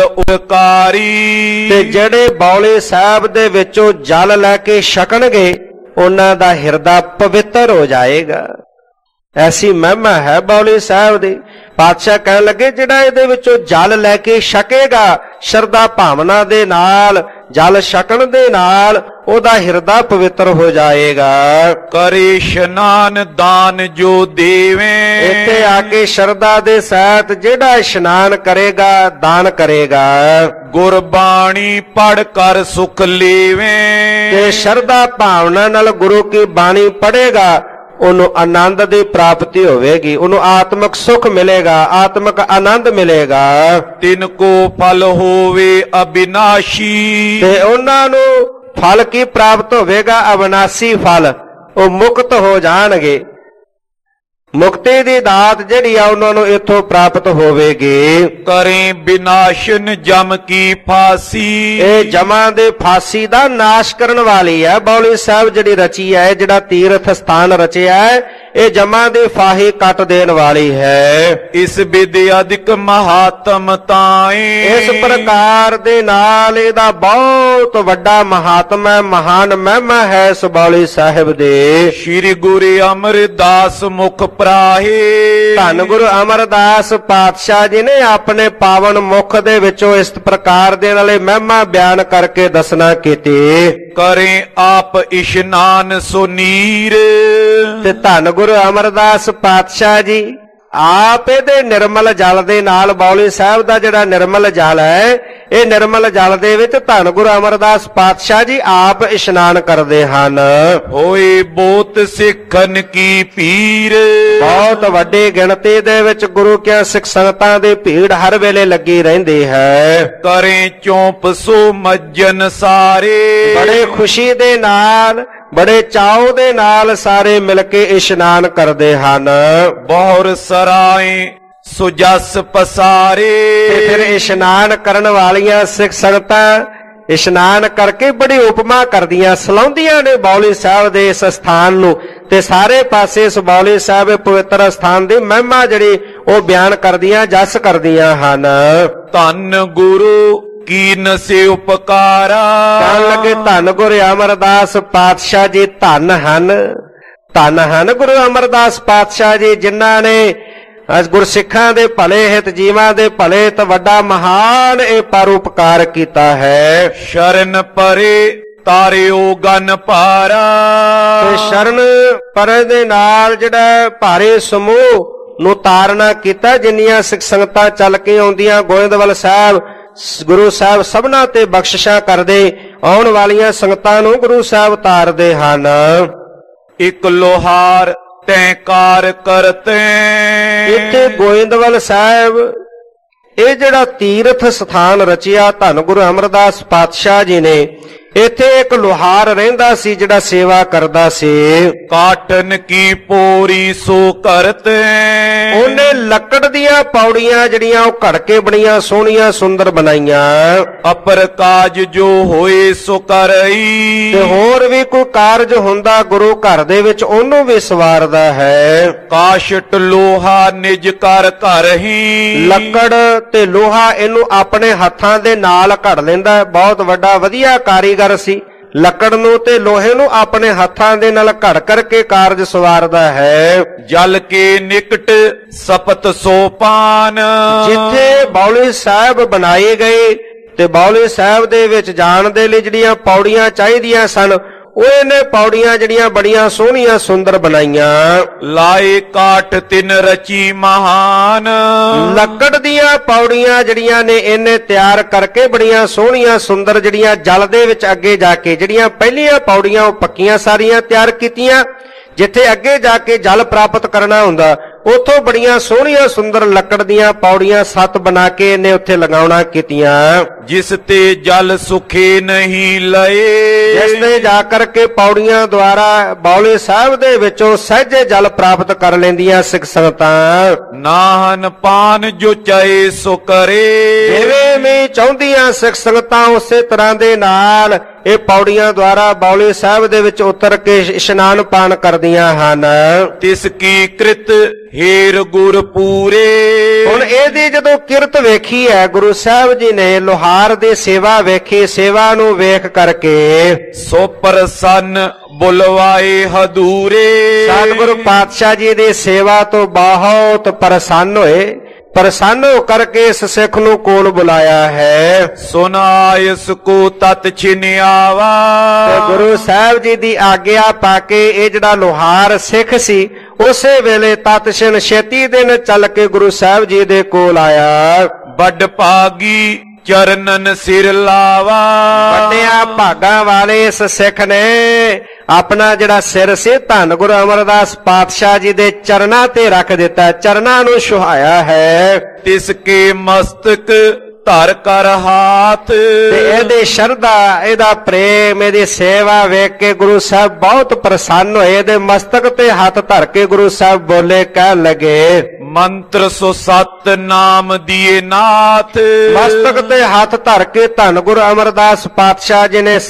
ਉਦਕਾਰੀ। ਤੇ ਜਿਹੜੇ ਬਾਉਲੀ ਸਾਹਿਬ ਦੇ ਵਿੱਚੋਂ ਜਲ ਲੈ ਕੇ ਛਕਣਗੇ ਉਹਨਾਂ ਦਾ ਹਿਰਦਾ ਪਵਿੱਤਰ ਹੋ ਜਾਏਗਾ। ਐਸੀ ਮਹਿਮਾ ਹੈ ਬਾਉਲੀ ਸਾਹਿਬ ਦੀ। ਪਾਤਸ਼ਾਹ ਕਹਿਣ ਲੱਗੇ ਜਿਹੜਾ ਇਹਦੇ ਵਿੱਚੋਂ ਜਲ ਲੈ ਕੇ ਛਕੇਗਾ ਸ਼ਰਧਾ ਭਾਵਨਾ ਦੇ ਨਾਲ, ਜਲ ਛਕਣ ਦੇ ਨਾਲ ਉਹਦਾ ਹਿਰਦਾ ਪਵਿੱਤਰ ਹੋ ਜਾਏਗਾ। ਕਰੇ ਇਸ਼ਨਾਨ ਦਾਨ ਜੋ ਦੇਵੇ। ਇੱਥੇ ਆ ਕੇ ਸ਼ਰਧਾ ਦੇ ਸਹਿਤ ਜਿਹੜਾ ਇਸ਼ਨਾਨ ਕਰੇਗਾ ਦਾਨ ਕਰੇਗਾ। ਗੁਰਬਾਣੀ ਪੜ ਕਰ ਸੁਖ ਲੇਵੇ। ਤੇ ਸ਼ਰਧਾ ਭਾਵਨਾ ਨਾਲ ਗੁਰੂ ਕੀ ਬਾਣੀ ਪੜ੍ਹੇਗਾ ਉਹਨੂੰ ਆਨੰਦ ਦੀ ਪ੍ਰਾਪਤੀ ਹੋਵੇਗੀ, ਉਹਨੂੰ ਆਤਮਿਕ ਸੁਖ ਮਿਲੇਗਾ, ਆਤਮਿਕ ਆਨੰਦ ਮਿਲੇਗਾ। ਤਿਨ ਕੋ ਫਲ ਹੋਵੇ ਅਬਿਨਾਸ਼ੀ। ਤੇ ਉਹਨਾਂ ਨੂੰ ਫਲ ਕੀ ਪ੍ਰਾਪਤ ਹੋਵੇਗਾ? ਅਬਿਨਾਸੀ ਫਲ, ਉਹ ਮੁਕਤ ਹੋ ਜਾਣਗੇ। ਮੁਕਤੀ ਦੀ ਦਾਤ ਜਿਹੜੀ ਆ ਉਹਨਾਂ ਨੂੰ ਇੱਥੋਂ ਪ੍ਰਾਪਤ ਹੋਵੇਗੀ। ਕਰੇ ਵਿਨਾਸ਼ਨ ਜਮ ਕੀ ਫਾਸੀ। ਇਹ ਜਮਾਂ ਦੇ ਫਾਸੀ ਦਾ ਨਾਸ਼ ਕਰਨ ਵਾਲੀ ਹੈ ਬਾਉਲੀ ਸਾਹਿਬ ਜਿਹੜੀ ਰਚੀ ਹੈ। ਜਿਹੜਾ ਤੀਰਥ ਸਥਾਨ ਰਚਿਆ ਹੈ ਇਹ ਜਮਾਂ ਦੇ ਫਾਹੇ ਕੱਟ ਦੇਣ ਵਾਲੀ ਹੈ। ਇਸ ਵਿਦਿਆ ਅਧਿਕ ਮਹਾਤਮ ਤਾਏ। ਇਸ ਪ੍ਰਕਾਰ ਦੇ ਨਾਲ ਇਹਦਾ ਬਹੁਤ ਵੱਡਾ ਮਹਾਤਮ ਹੈ, ਮਹਾਨ ਮਹਿਮਾ ਹੈ ਇਸ ਬਾਉਲੀ ਸਾਹਿਬ ਦੇ। ਸ੍ਰੀ ਗੁਰੂ ਅਮਰਦਾਸ ਮੁਖ ਪ੍ਰਾਹੇ। ਧੰਨ ਗੁਰੂ ਅਮਰਦਾਸ ਪਾਤਸ਼ਾਹ ਜੀ ਨੇ ਆਪਣੇ ਪਾਵਨ ਮੁਖ ਦੇ ਵਿੱਚੋਂ ਇਸ ਪ੍ਰਕਾਰ ਦੇ ਨਾਲੇ ਮਹਿਮਾ ਬਿਆਨ ਕਰਕੇ ਦੱਸਣਾ ਕੀਤੀ। ਕਰੇ ਆਪ ਇਸ਼ਨਾਨ ਸੁਨੀਰ। ਤੇ ਧੰਨ ਗੁਰੂ ਅਮਰਦਾਸ ਪਾਤਸ਼ਾਹ ਜੀ ਆਪ ਇਹਦੇ ਨਿਰਮਲ ਜਲ ਦੇ ਨਾਲ, ਬਾਉਲੀ ਸਾਹਿਬ ਦਾ ਜਿਹੜਾ ਨਿਰਮਲ ਜਲ ਹੈ ਇਹ ਨਿਰਮਲ ਜਲ ਦੇ ਵਿੱਚ ਧੰਨ ਗੁਰੂ ਅਮਰਦਾਸ ਪਾਤਸ਼ਾਹ ਜੀ ਆਪ ਇਸ਼ਨਾਨ ਕਰਦੇ ਹਨ। ਹੋਏ ਬਹੁਤ ਸਿੱਖਨ ਕੀ ਪੀਰ। ਬਹੁਤ ਵੱਡੀ ਗਿਣਤੀ ਦੇ ਵਿੱਚ ਗੁਰੂ ਕਿਆਂ ਸਿੱਖ ਸੰਗਤਾਂ ਦੀ ਭੀੜ ਹਰ ਵੇਲੇ ਲੱਗੀ ਰਹਿੰਦੀ ਹੈ। ਕਰੇ ਚੌਂਪ ਸੋ ਮੱਜਨ ਸਾਰੇ। ਬੜੇ ਖੁਸ਼ੀ ਦੇ ਨਾਲ, ਬੜੇ ਚਾਉ ਦੇ ਨਾਲ ਸਾਰੇ ਮਿਲ ਕੇ ਇਸ਼ਨਾਨ ਕਰਦੇ ਹਨ। ਬਹੁਰ ਸਰਾਏ ਸੁਜਸ ਪਸਾਰੇ। ਤੇ ਫਿਰ ਇਸ਼ਨਾਨ ਕਰਨ ਵਾਲੀਆਂ ਸਿੱਖ ਸੰਗਤਾਂ ਇਸ਼ਨਾਨ ਕਰਕੇ ਬੜੀ ਉਪਮਾ ਕਰਦੀਆਂ, ਸਲਾਉਂਦੀਆਂ ਨੇ ਬਾਉਲੀ ਸਾਹਿਬ ਦੇ ਇਸ ਸਥਾਨ ਨੂੰ। ਤੇ ਸਾਰੇ ਪਾਸੇ ਇਸ ਬਾਉਲੀ ਸਾਹਿਬ ਪਵਿੱਤਰ ਸਥਾਨ ਦੀ ਮਹਿਮਾ ਜਿਹੜੀ ਉਹ ਬਿਆਨ ਕਰਦੀਆਂ, ਜਸ ਕਰਦੀਆਂ ਹਨ। ਧੰਨ ਗੁਰੂ ਕੀਨ ਸੇ ਉਪਕਾਰਾ। ਕਹਿਣ ਲੱਗੇ ਧੰਨ ਗੁਰੂ ਅਮਰਦਾਸ ਪਾਤਸ਼ਾਹ ਜੀ ਧੰਨ ਹਨ, ਧੰਨ ਹਨ ਗੁਰੂ ਅਮਰਦਾਸ ਪਾਤਸ਼ਾਹ ਜੀ ਜਿਨ੍ਹਾਂ ਨੇ ਗੁਰਸਿੱਖਾਂ ਦੇ ਭਲੇ ਹਿਤ, ਜੀਵਾਂ ਦੇ ਭਲੇ ਤੇ ਵੱਡਾ ਮਹਾਨ ਇਹ ਪਰਉਪਕਾਰ ਕੀਤਾ ਹੈ। ਸ਼ਰਨ ਪਰੇ ਤਾਰਿਓ ਗਨ ਭਾਰਾ। ਤੇ ਸ਼ਰਨ ਪਰੇ ਦੇ ਨਾਲ ਜਿਹੜਾ ਭਾਰੇ ਸਮੂਹ ਨੂੰ ਤਾਰਨਾ ਕੀਤਾ। ਜਿੰਨੀਆਂ ਸਿੱਖ ਸੰਗਤਾਂ ਚੱਲ ਕੇ ਆਉਂਦੀਆਂ ਗੋਇੰਦਵਾਲ ਸਾਹਿਬ, ਗੁਰੂ ਸਾਹਿਬ ਸਭਨਾਂ ਤੇ ਬਖਸ਼ਿਸ਼ਾਂ ਕਰਦੇ, ਆਉਣ ਵਾਲੀਆਂ ਸੰਗਤਾਂ ਨੂੰ ਗੁਰੂ ਸਾਹਿਬ ਤਾਰਦੇ ਹਨ। ਇੱਕ ਲੋਹਾਰ ਤੈਂ ਕਾਰ ਕਰਤੇ। ਇੱਥੇ ਗੋਇੰਦਵਾਲ ਸਾਹਿਬ ਇਹ ਜਿਹੜਾ ਤੀਰਥ ਸਥਾਨ ਰਚਿਆ ਧੰਨ ਗੁਰੂ ਅਮਰਦਾਸ ਪਾਤਸ਼ਾਹ ਜੀ ਨੇ, ਇੱਥੇ ਇੱਕ ਲੋਹਾਰ ਰਹਿੰਦਾ ਸੀ ਜਿਹੜਾ ਸੇਵਾ ਕਰਦਾ ਸੀ। ਕਾਟਨ ਕੀ ਪੋਰੀ ਸੋ ਕਰਤ ਉਹਨੇ ਲੱਕੜ ਦੀਆਂ ਪੌੜੀਆਂ ਜਿਹੜੀਆਂ ਉਹ ਘੜ ਕੇ ਬਣੀਆਂ ਸੋਹਣੀਆਂ ਸੁੰਦਰ ਬਣਾਈਆਂ। ਅਪਰ ਕਾਜ ਜੋ ਹੋਏ ਸੋ ਕਰਈ ਤੇ ਹੋਰ ਵੀ ਕੋਈ ਕਾਰਜ ਹੁੰਦਾ ਗੁਰੂ ਘਰ ਦੇ ਵਿੱਚ ਉਹਨੂੰ ਵੀ ਸਵਾਰਦਾ ਹੈ। ਕਾਸ਼ਟ ਲੋਹਾ ਨਿਜ ਕਰ ਘਰ ਹੀ ਲੱਕੜ ਤੇ ਲੋਹਾ ਇਹਨੂੰ ਆਪਣੇ ਹੱਥਾਂ ਦੇ ਨਾਲ ਘੜ ਲੈਂਦਾ। ਬਹੁਤ ਵੱਡਾ ਵਧੀਆ ਕਾਰੀਗਰ ਸੀ। ਲੱਕੜ ਨੂੰ ਤੇ ਲੋਹੇ ਨੂੰ ਆਪਣੇ ਹੱਥਾਂ ਦੇ ਨਾਲ ਘੜ ਕਰਕੇ ਕਾਰਜ ਸਵਾਰਦਾ ਹੈ। ਜਲ ਕੇ ਨਿਕਟ ਸਪਤ ਸੋਪਾਨ ਜਿੱਥੇ ਬੌਲੀ ਸਾਹਿਬ ਬਣਾਏ ਗਏ ਤੇ ਬੌਲੀ ਸਾਹਿਬ ਦੇ ਵਿੱਚ ਜਾਣ ਦੇ ਲਈ ਜਿਹੜੀਆਂ ਪੌੜੀਆਂ ਚਾਹੀਦੀਆਂ ਸਨ ਉਹ ਇਹਨੇ ਪੌੜੀਆਂ ਜਿਹੜੀਆਂ ਬੜੀਆਂ ਸੋਹਣੀਆਂ ਸੁੰਦਰ ਬਣਾਈਆਂ। ਲਾਏ ਕਾਠ ਤਿਨ ਰਚੀ ਮਹਾਨ ਲੱਕੜ ਦੀਆਂ ਪੌੜੀਆਂ ਜਿਹੜੀਆਂ ਨੇ ਇਹਨੇ ਤਿਆਰ ਕਰਕੇ ਬੜੀਆਂ ਸੋਹਣੀਆਂ ਸੁੰਦਰ ਜਿਹੜੀਆਂ ਜਲ ਦੇ ਵਿੱਚ ਅੱਗੇ ਜਾ ਕੇ ਜਿਹੜੀਆਂ ਪਹਿਲੀਆਂ ਪੌੜੀਆਂ ਉਹ ਪੱਕੀਆਂ ਸਾਰੀਆਂ ਤਿਆਰ ਕੀਤੀਆਂ। ਜਿੱਥੇ ਅੱਗੇ ਜਾ ਕੇ ਜਲ ਪ੍ਰਾਪਤ ਕਰਨਾ ਹੁੰਦਾ ਉਥੋਂ ਬੜੀਆਂ ਸੋਹਣੀਆਂ ਸੁੰਦਰ ਲੱਕੜ ਦੀਆਂ ਪੌੜੀਆਂ 7 ਬਣਾ ਕੇ ਇਹਨੇ ਉੱਥੇ ਲਗਾਉਣਾ ਕੀਤੀਆਂ। ਜਿਸ ਤੇ ਜਲ ਸੁਖੇ ਨਹੀਂ ਲਏ ਜਿਸ ਤੇ ਜਾ ਕਰਕੇ ਪੌੜੀਆਂ ਦੁਆਰਾ ਬੌਲੇ ਸਾਹਿਬ ਦੇ ਵਿੱਚੋਂ ਸਹਿਜੇ ਜਲ ਪ੍ਰਾਪਤ ਕਰ ਲੈਂਦੀਆਂ ਸਿੱਖ ਸੰਗਤਾਂ। ਨਾਹਨ ਪਾਨ ਜੋ ਚਾਹੇ ਸੋ ਕਰੇ ਜਿਵੇਂ ਵੀ ਚਾਹੁੰਦੀਆਂ ਸਿੱਖ ਸੰਗਤਾਂ ਉਸੇ ਤਰ੍ਹਾਂ ਦੇ ਨਾਲ ਇਹ ਪੌੜੀਆਂ ਦੁਆਰਾ ਬੌਲੇ ਸਾਹਿਬ ਦੇ ਵਿੱਚ ਉਤਰ ਕੇ ਇਸ਼ਨਾਨ ਪਾਨ ਕਰਦੀਆਂ ਹਨ। ਤਿਸ ਕੀ ਕ੍ਰਿਤ ਹੇਰ ਗੁਰ ਪੂਰੇ ਹੁਣ ਇਹਦੀ ਜਦੋਂ ਕਿਰਤ ਵੇਖੀ ਹੈ ਗੁਰੂ ਸਾਹਿਬ ਜੀ ਨੇ ਲੋਹਾਰ ਦੀ ਸੇਵਾ ਵੇਖੀ। ਸੇਵਾ ਨੂੰ ਵੇਖ ਕਰਕੇ ਸੋ ਪ੍ਰਸੰਨ ਬੁਲਵਾਏ ਹਦੂਰੇ ਸਤਿਗੁਰੂ ਪਾਤਸ਼ਾਹ ਜੀ ਦੀ ਸੇਵਾ ਤੋਂ ਬਹੁਤ ਪ੍ਰਸੰਨ ਹੋਏ। ਪ੍ਰਸੰਨ ਹੋ ਕਰਕੇ ਇਸ ਸਿੱਖ ਨੂੰ ਕੋਲ ਬੁਲਾਇਆ ਹੈ। ਸੁਨਾਇਸ ਕੋ ਤਤ ਛਿਨਿਆਵਾ ਤੇ ਗੁਰੂ ਸਾਹਿਬ ਜੀ ਦੀ ਆਗਿਆ ਪਾ ਕੇ ਇਹ ਜਿਹੜਾ ਲੋਹਾਰ ਸਿੱਖ ਸੀ ਉਸੇ ਵੇਲੇ ਤਤਛਿਣ ਛੇਤੀ ਦਿਨ ਚੱਲ ਕੇ ਗੁਰੂ ਸਾਹਿਬ ਜੀ ਦੇ ਕੋਲ ਆਇਆ। ਵੱਡ ਭਾਗੀ ਚਰਨਨ ਸਿਰ ਲਾਵਾ ਵੱਡਿਆ ਭਾਗਾਂ ਵਾਲੇ ਇਸ ਸਿੱਖ ਨੇ ਆਪਣਾ ਜਿਹੜਾ ਸਿਰ ਸੀ ਧੰਨ ਗੁਰੂ ਅਮਰਦਾਸ ਪਾਤਸ਼ਾਹ ਜੀ ਦੇ ਚਰਨਾਂ ਤੇ ਰੱਖ ਦਿੱਤਾ। ਚਰਨਾਂ ਨੂੰ ਛੁਹਾਇਆ ਹੈ। ਤਿਸ ਕੇ ਮਸਤਕ ਧਰ ਕਰ ਹਾਥ ਤੇ ਇਹਦੇ ਸ਼ਰਧਾ ਇਹਦਾ ਪ੍ਰੇਮ ਇਹਦੀ ਸੇਵਾ ਵੇਖ ਕੇ ਗੁਰੂ ਸਾਹਿਬ ਬਹੁਤ ਪ੍ਰਸੰਨ ਹੋਏ। ਇਹਦੇ ਮਸਤਕ ਤੇ ਹੱਥ ਧਰ ਕੇ ਗੁਰੂ ਸਾਹਿਬ ਬੋਲੇ ਕਹਿਣ ਲੱਗੇ ਮੰਤਰ ਸੋ ਸਤ ਨਾਮ ਦੀਏ ਨਾਥ ਮਸਤਕ ਤੇ ਹੱਥ ਧਰ ਕੇ ਧੰਨ ਗੁਰੂ ਅਮਰਦਾਸ ਪਾਤਸ਼ਾਹ ਜੀ ਨੇ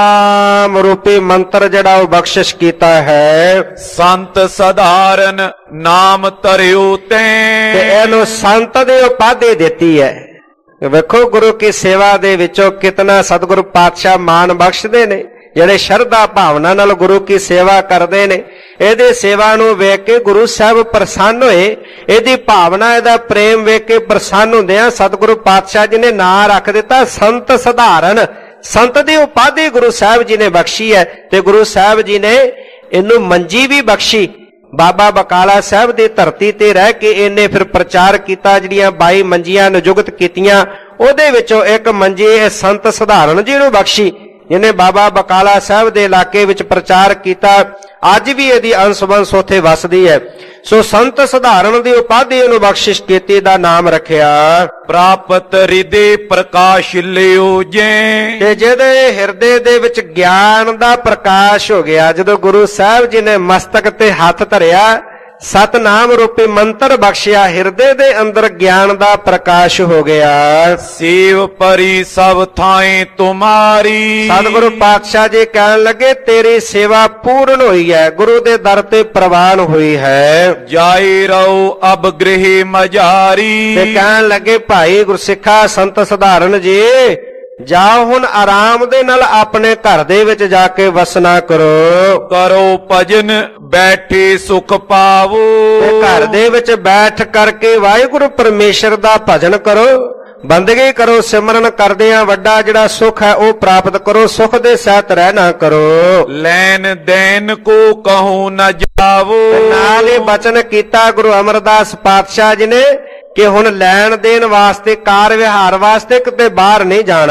ਸਤਨਾਮ ਰੂਪੀ ਮੰਤਰ ਜਿਹੜਾ ਉਹ ਬਖਸ਼ਿਸ਼ ਕੀਤਾ ਹੈ। ਸੰਤ ਸਧਾਰਨ ਨਾਮ ਧਰਿਓ ਤੈ ਤੇ ਇਹਨੂੰ ਸੰਤ ਦੀ ਉਪਾਧੀ ਦਿੱਤੀ ਹੈ। ਵੇਖੋ ਗੁਰੂ ਕੀ ਸੇਵਾ ਦੇ ਵਿੱਚੋਂ ਕਿਤਨਾ ਸਤਿਗੁਰੂ ਪਾਤਸ਼ਾਹ ਮਾਣ ਬਖਸ਼ਦੇ ਨੇ। ਜਿਹੜੇ ਸ਼ਰਧਾ ਭਾਵਨਾ ਨਾਲ ਗੁਰੂ ਕੀ ਸੇਵਾ ਕਰਦੇ ਨੇ ਇਹਦੇ ਸੇਵਾ ਨੂੰ ਵੇਖ ਕੇ ਗੁਰੂ ਸਾਹਿਬ ਪ੍ਰਸੰਨ ਹੋਏ। ਇਹਦੀ ਭਾਵਨਾ ਇਹਦਾ ਪ੍ਰੇਮ ਵੇਖ ਕੇ ਪ੍ਰਸੰਨ ਹੁੰਦਿਆਂ ਸਤਿਗੁਰੂ ਪਾਤਸ਼ਾਹ ਜੀ ਨੇ ਨਾਂ ਰੱਖ ਦਿੱਤਾ ਸੰਤ ਸਧਾਰਨ। ਸੰਤ ਦੀ ਉਪਾਧੀ ਗੁਰੂ ਸਾਹਿਬ ਜੀ ਨੇ ਬਖਸ਼ੀ ਹੈ ਤੇ ਗੁਰੂ ਸਾਹਿਬ ਜੀ ਨੇ ਇਹਨੂੰ ਮੰਜੀ ਵੀ ਬਖਸ਼ੀ। ਬਾਬਾ ਬਕਾਲਾ ਸਾਹਿਬ ਦੀ ਧਰਤੀ ਤੇ ਰਹਿ ਕੇ ਇਹਨੇ ਫਿਰ ਪ੍ਰਚਾਰ ਕੀਤਾ। ਜਿਹੜੀਆਂ 22 ਮੰਜੀਆਂ ਨਿਯੁਕਤ ਕੀਤੀਆਂ ਉਹਦੇ ਵਿੱਚੋਂ ਇੱਕ ਮੰਜੀ ਇਹ ਸੰਤ ਸਧਾਰਨ ਜੀ ਨੂੰ ਬਖਸ਼ੀ ਜਿਹਨੇ ਬਾਬਾ ਬਕਾਲਾ ਸਾਹਿਬ ਦੇ ਇਲਾਕੇ ਵਿੱਚ ਪ੍ਰਚਾਰ ਕੀਤਾ। ਅੱਜ ਵੀ ਇਹਦੀ ਅੰਸ਼-ਬੰਸ਼ ਉੱਥੇ ਵਸਦੀ ਹੈ। ਸੋ ਸੰਤ ਸਧਾਰਨ ਦੀ ਉਪਾਧੀ ਇਹਨੂੰ ਬਖਸ਼ਿਸ਼ ਕੀਤੀ ਦਾ ਨਾਮ ਰੱਖਿਆ। ਪ੍ਰਾਪਤ ਹਿਰਦੇ ਪ੍ਰਕਾਸ਼ ਲਿਓ ਜੇ ਤੇ ਜਿਹਦੇ ਹਿਰਦੇ ਦੇ ਵਿੱਚ ਗਿਆਨ ਦਾ ਪ੍ਰਕਾਸ਼ ਹੋ ਗਿਆ। ਜਦੋਂ ਗੁਰੂ ਸਾਹਿਬ ਜੀ ਨੇ ਮਸਤਕ ਤੇ ਹੱਥ ਧਰਿਆ ਸਤਨਾਮ ਰੂਪੀ ਮੰਤਰ ਬਖਸ਼ਿਆ ਹਿਰਦੇ ਦੇ ਅੰਦਰ ਗਿਆਨ ਦਾ ਪ੍ਰਕਾਸ਼ ਹੋ ਗਿਆ। ਸੇਵ ਪਰੀ ਸਭ ਥਾਏ ਤੁਮਾਰੀ ਸਤਿਗੁਰੂ ਪਾਤਸ਼ਾਹ ਜੀ ਕਹਿਣ ਲੱਗੇ ਤੇਰੀ ਸੇਵਾ ਪੂਰਨ ਹੋਈ ਹੈ। ਗੁਰੂ ਦੇ ਦਰ ਤੇ ਪ੍ਰਵਾਨ ਹੋਈ ਹੈ। ਜਾਏ ਰਹੋ ਅਬ ਗ੍ਰਹਿ ਮਜਾਰੀ ਤੇ ਕਹਿਣ ਲੱਗੇ ਭਾਈ ਗੁਰਸਿੱਖਾ ਸੰਤ ਸਧਾਰਨ ਜੀ ਜਾਓ ਹੁਣ ਆਰਾਮ ਦੇ ਨਾਲ ਆਪਣੇ ਘਰ ਦੇ ਵਿੱਚ ਜਾ ਕੇ ਵਸਣਾ ਕਰੋ। ਕਰੋ ਭਜਨ ਬੈਠੇ ਸੁਖ ਪਾਵੋ ਤੇ ਘਰ ਦੇ ਵਿੱਚ ਬੈਠ ਕਰਕੇ ਵਾਹਿਗੁਰੂ ਪਰਮੇਸ਼ਰ ਦਾ ਭਜਨ ਕਰੋ ਬੰਦਗੀ ਕਰੋ ਸਿਮਰਨ ਕਰਦਿਆਂ ਵੱਡਾ ਜਿਹੜਾ ਸੁਖ ਹੈ ਉਹ ਪ੍ਰਾਪਤ ਕਰੋ। ਸੁਖ ਦੇ ਸਹਿਤ ਰਹਿਣਾ ਕਰੋ। ਲੈਣ ਦੇਣ ਕੋ ਕਹੂੰ ਨ ਜਾਵੋ ਨਾਲ ਹੀ ਬਚਨ ਕੀਤਾ ਗੁਰੂ ਅਮਰਦਾਸ ਪਾਤਸ਼ਾਹ ਜੀ ਨੇ ਕਿ ਹੁਣ ਲੈਣ ਦੇਣ ਵਾਸਤੇ ਕਾਰ ਵਿਹਾਰ ਵਾਸਤੇ ਕਿਤੇ ਬਾਹਰ ਨਹੀਂ ਜਾਣਾ।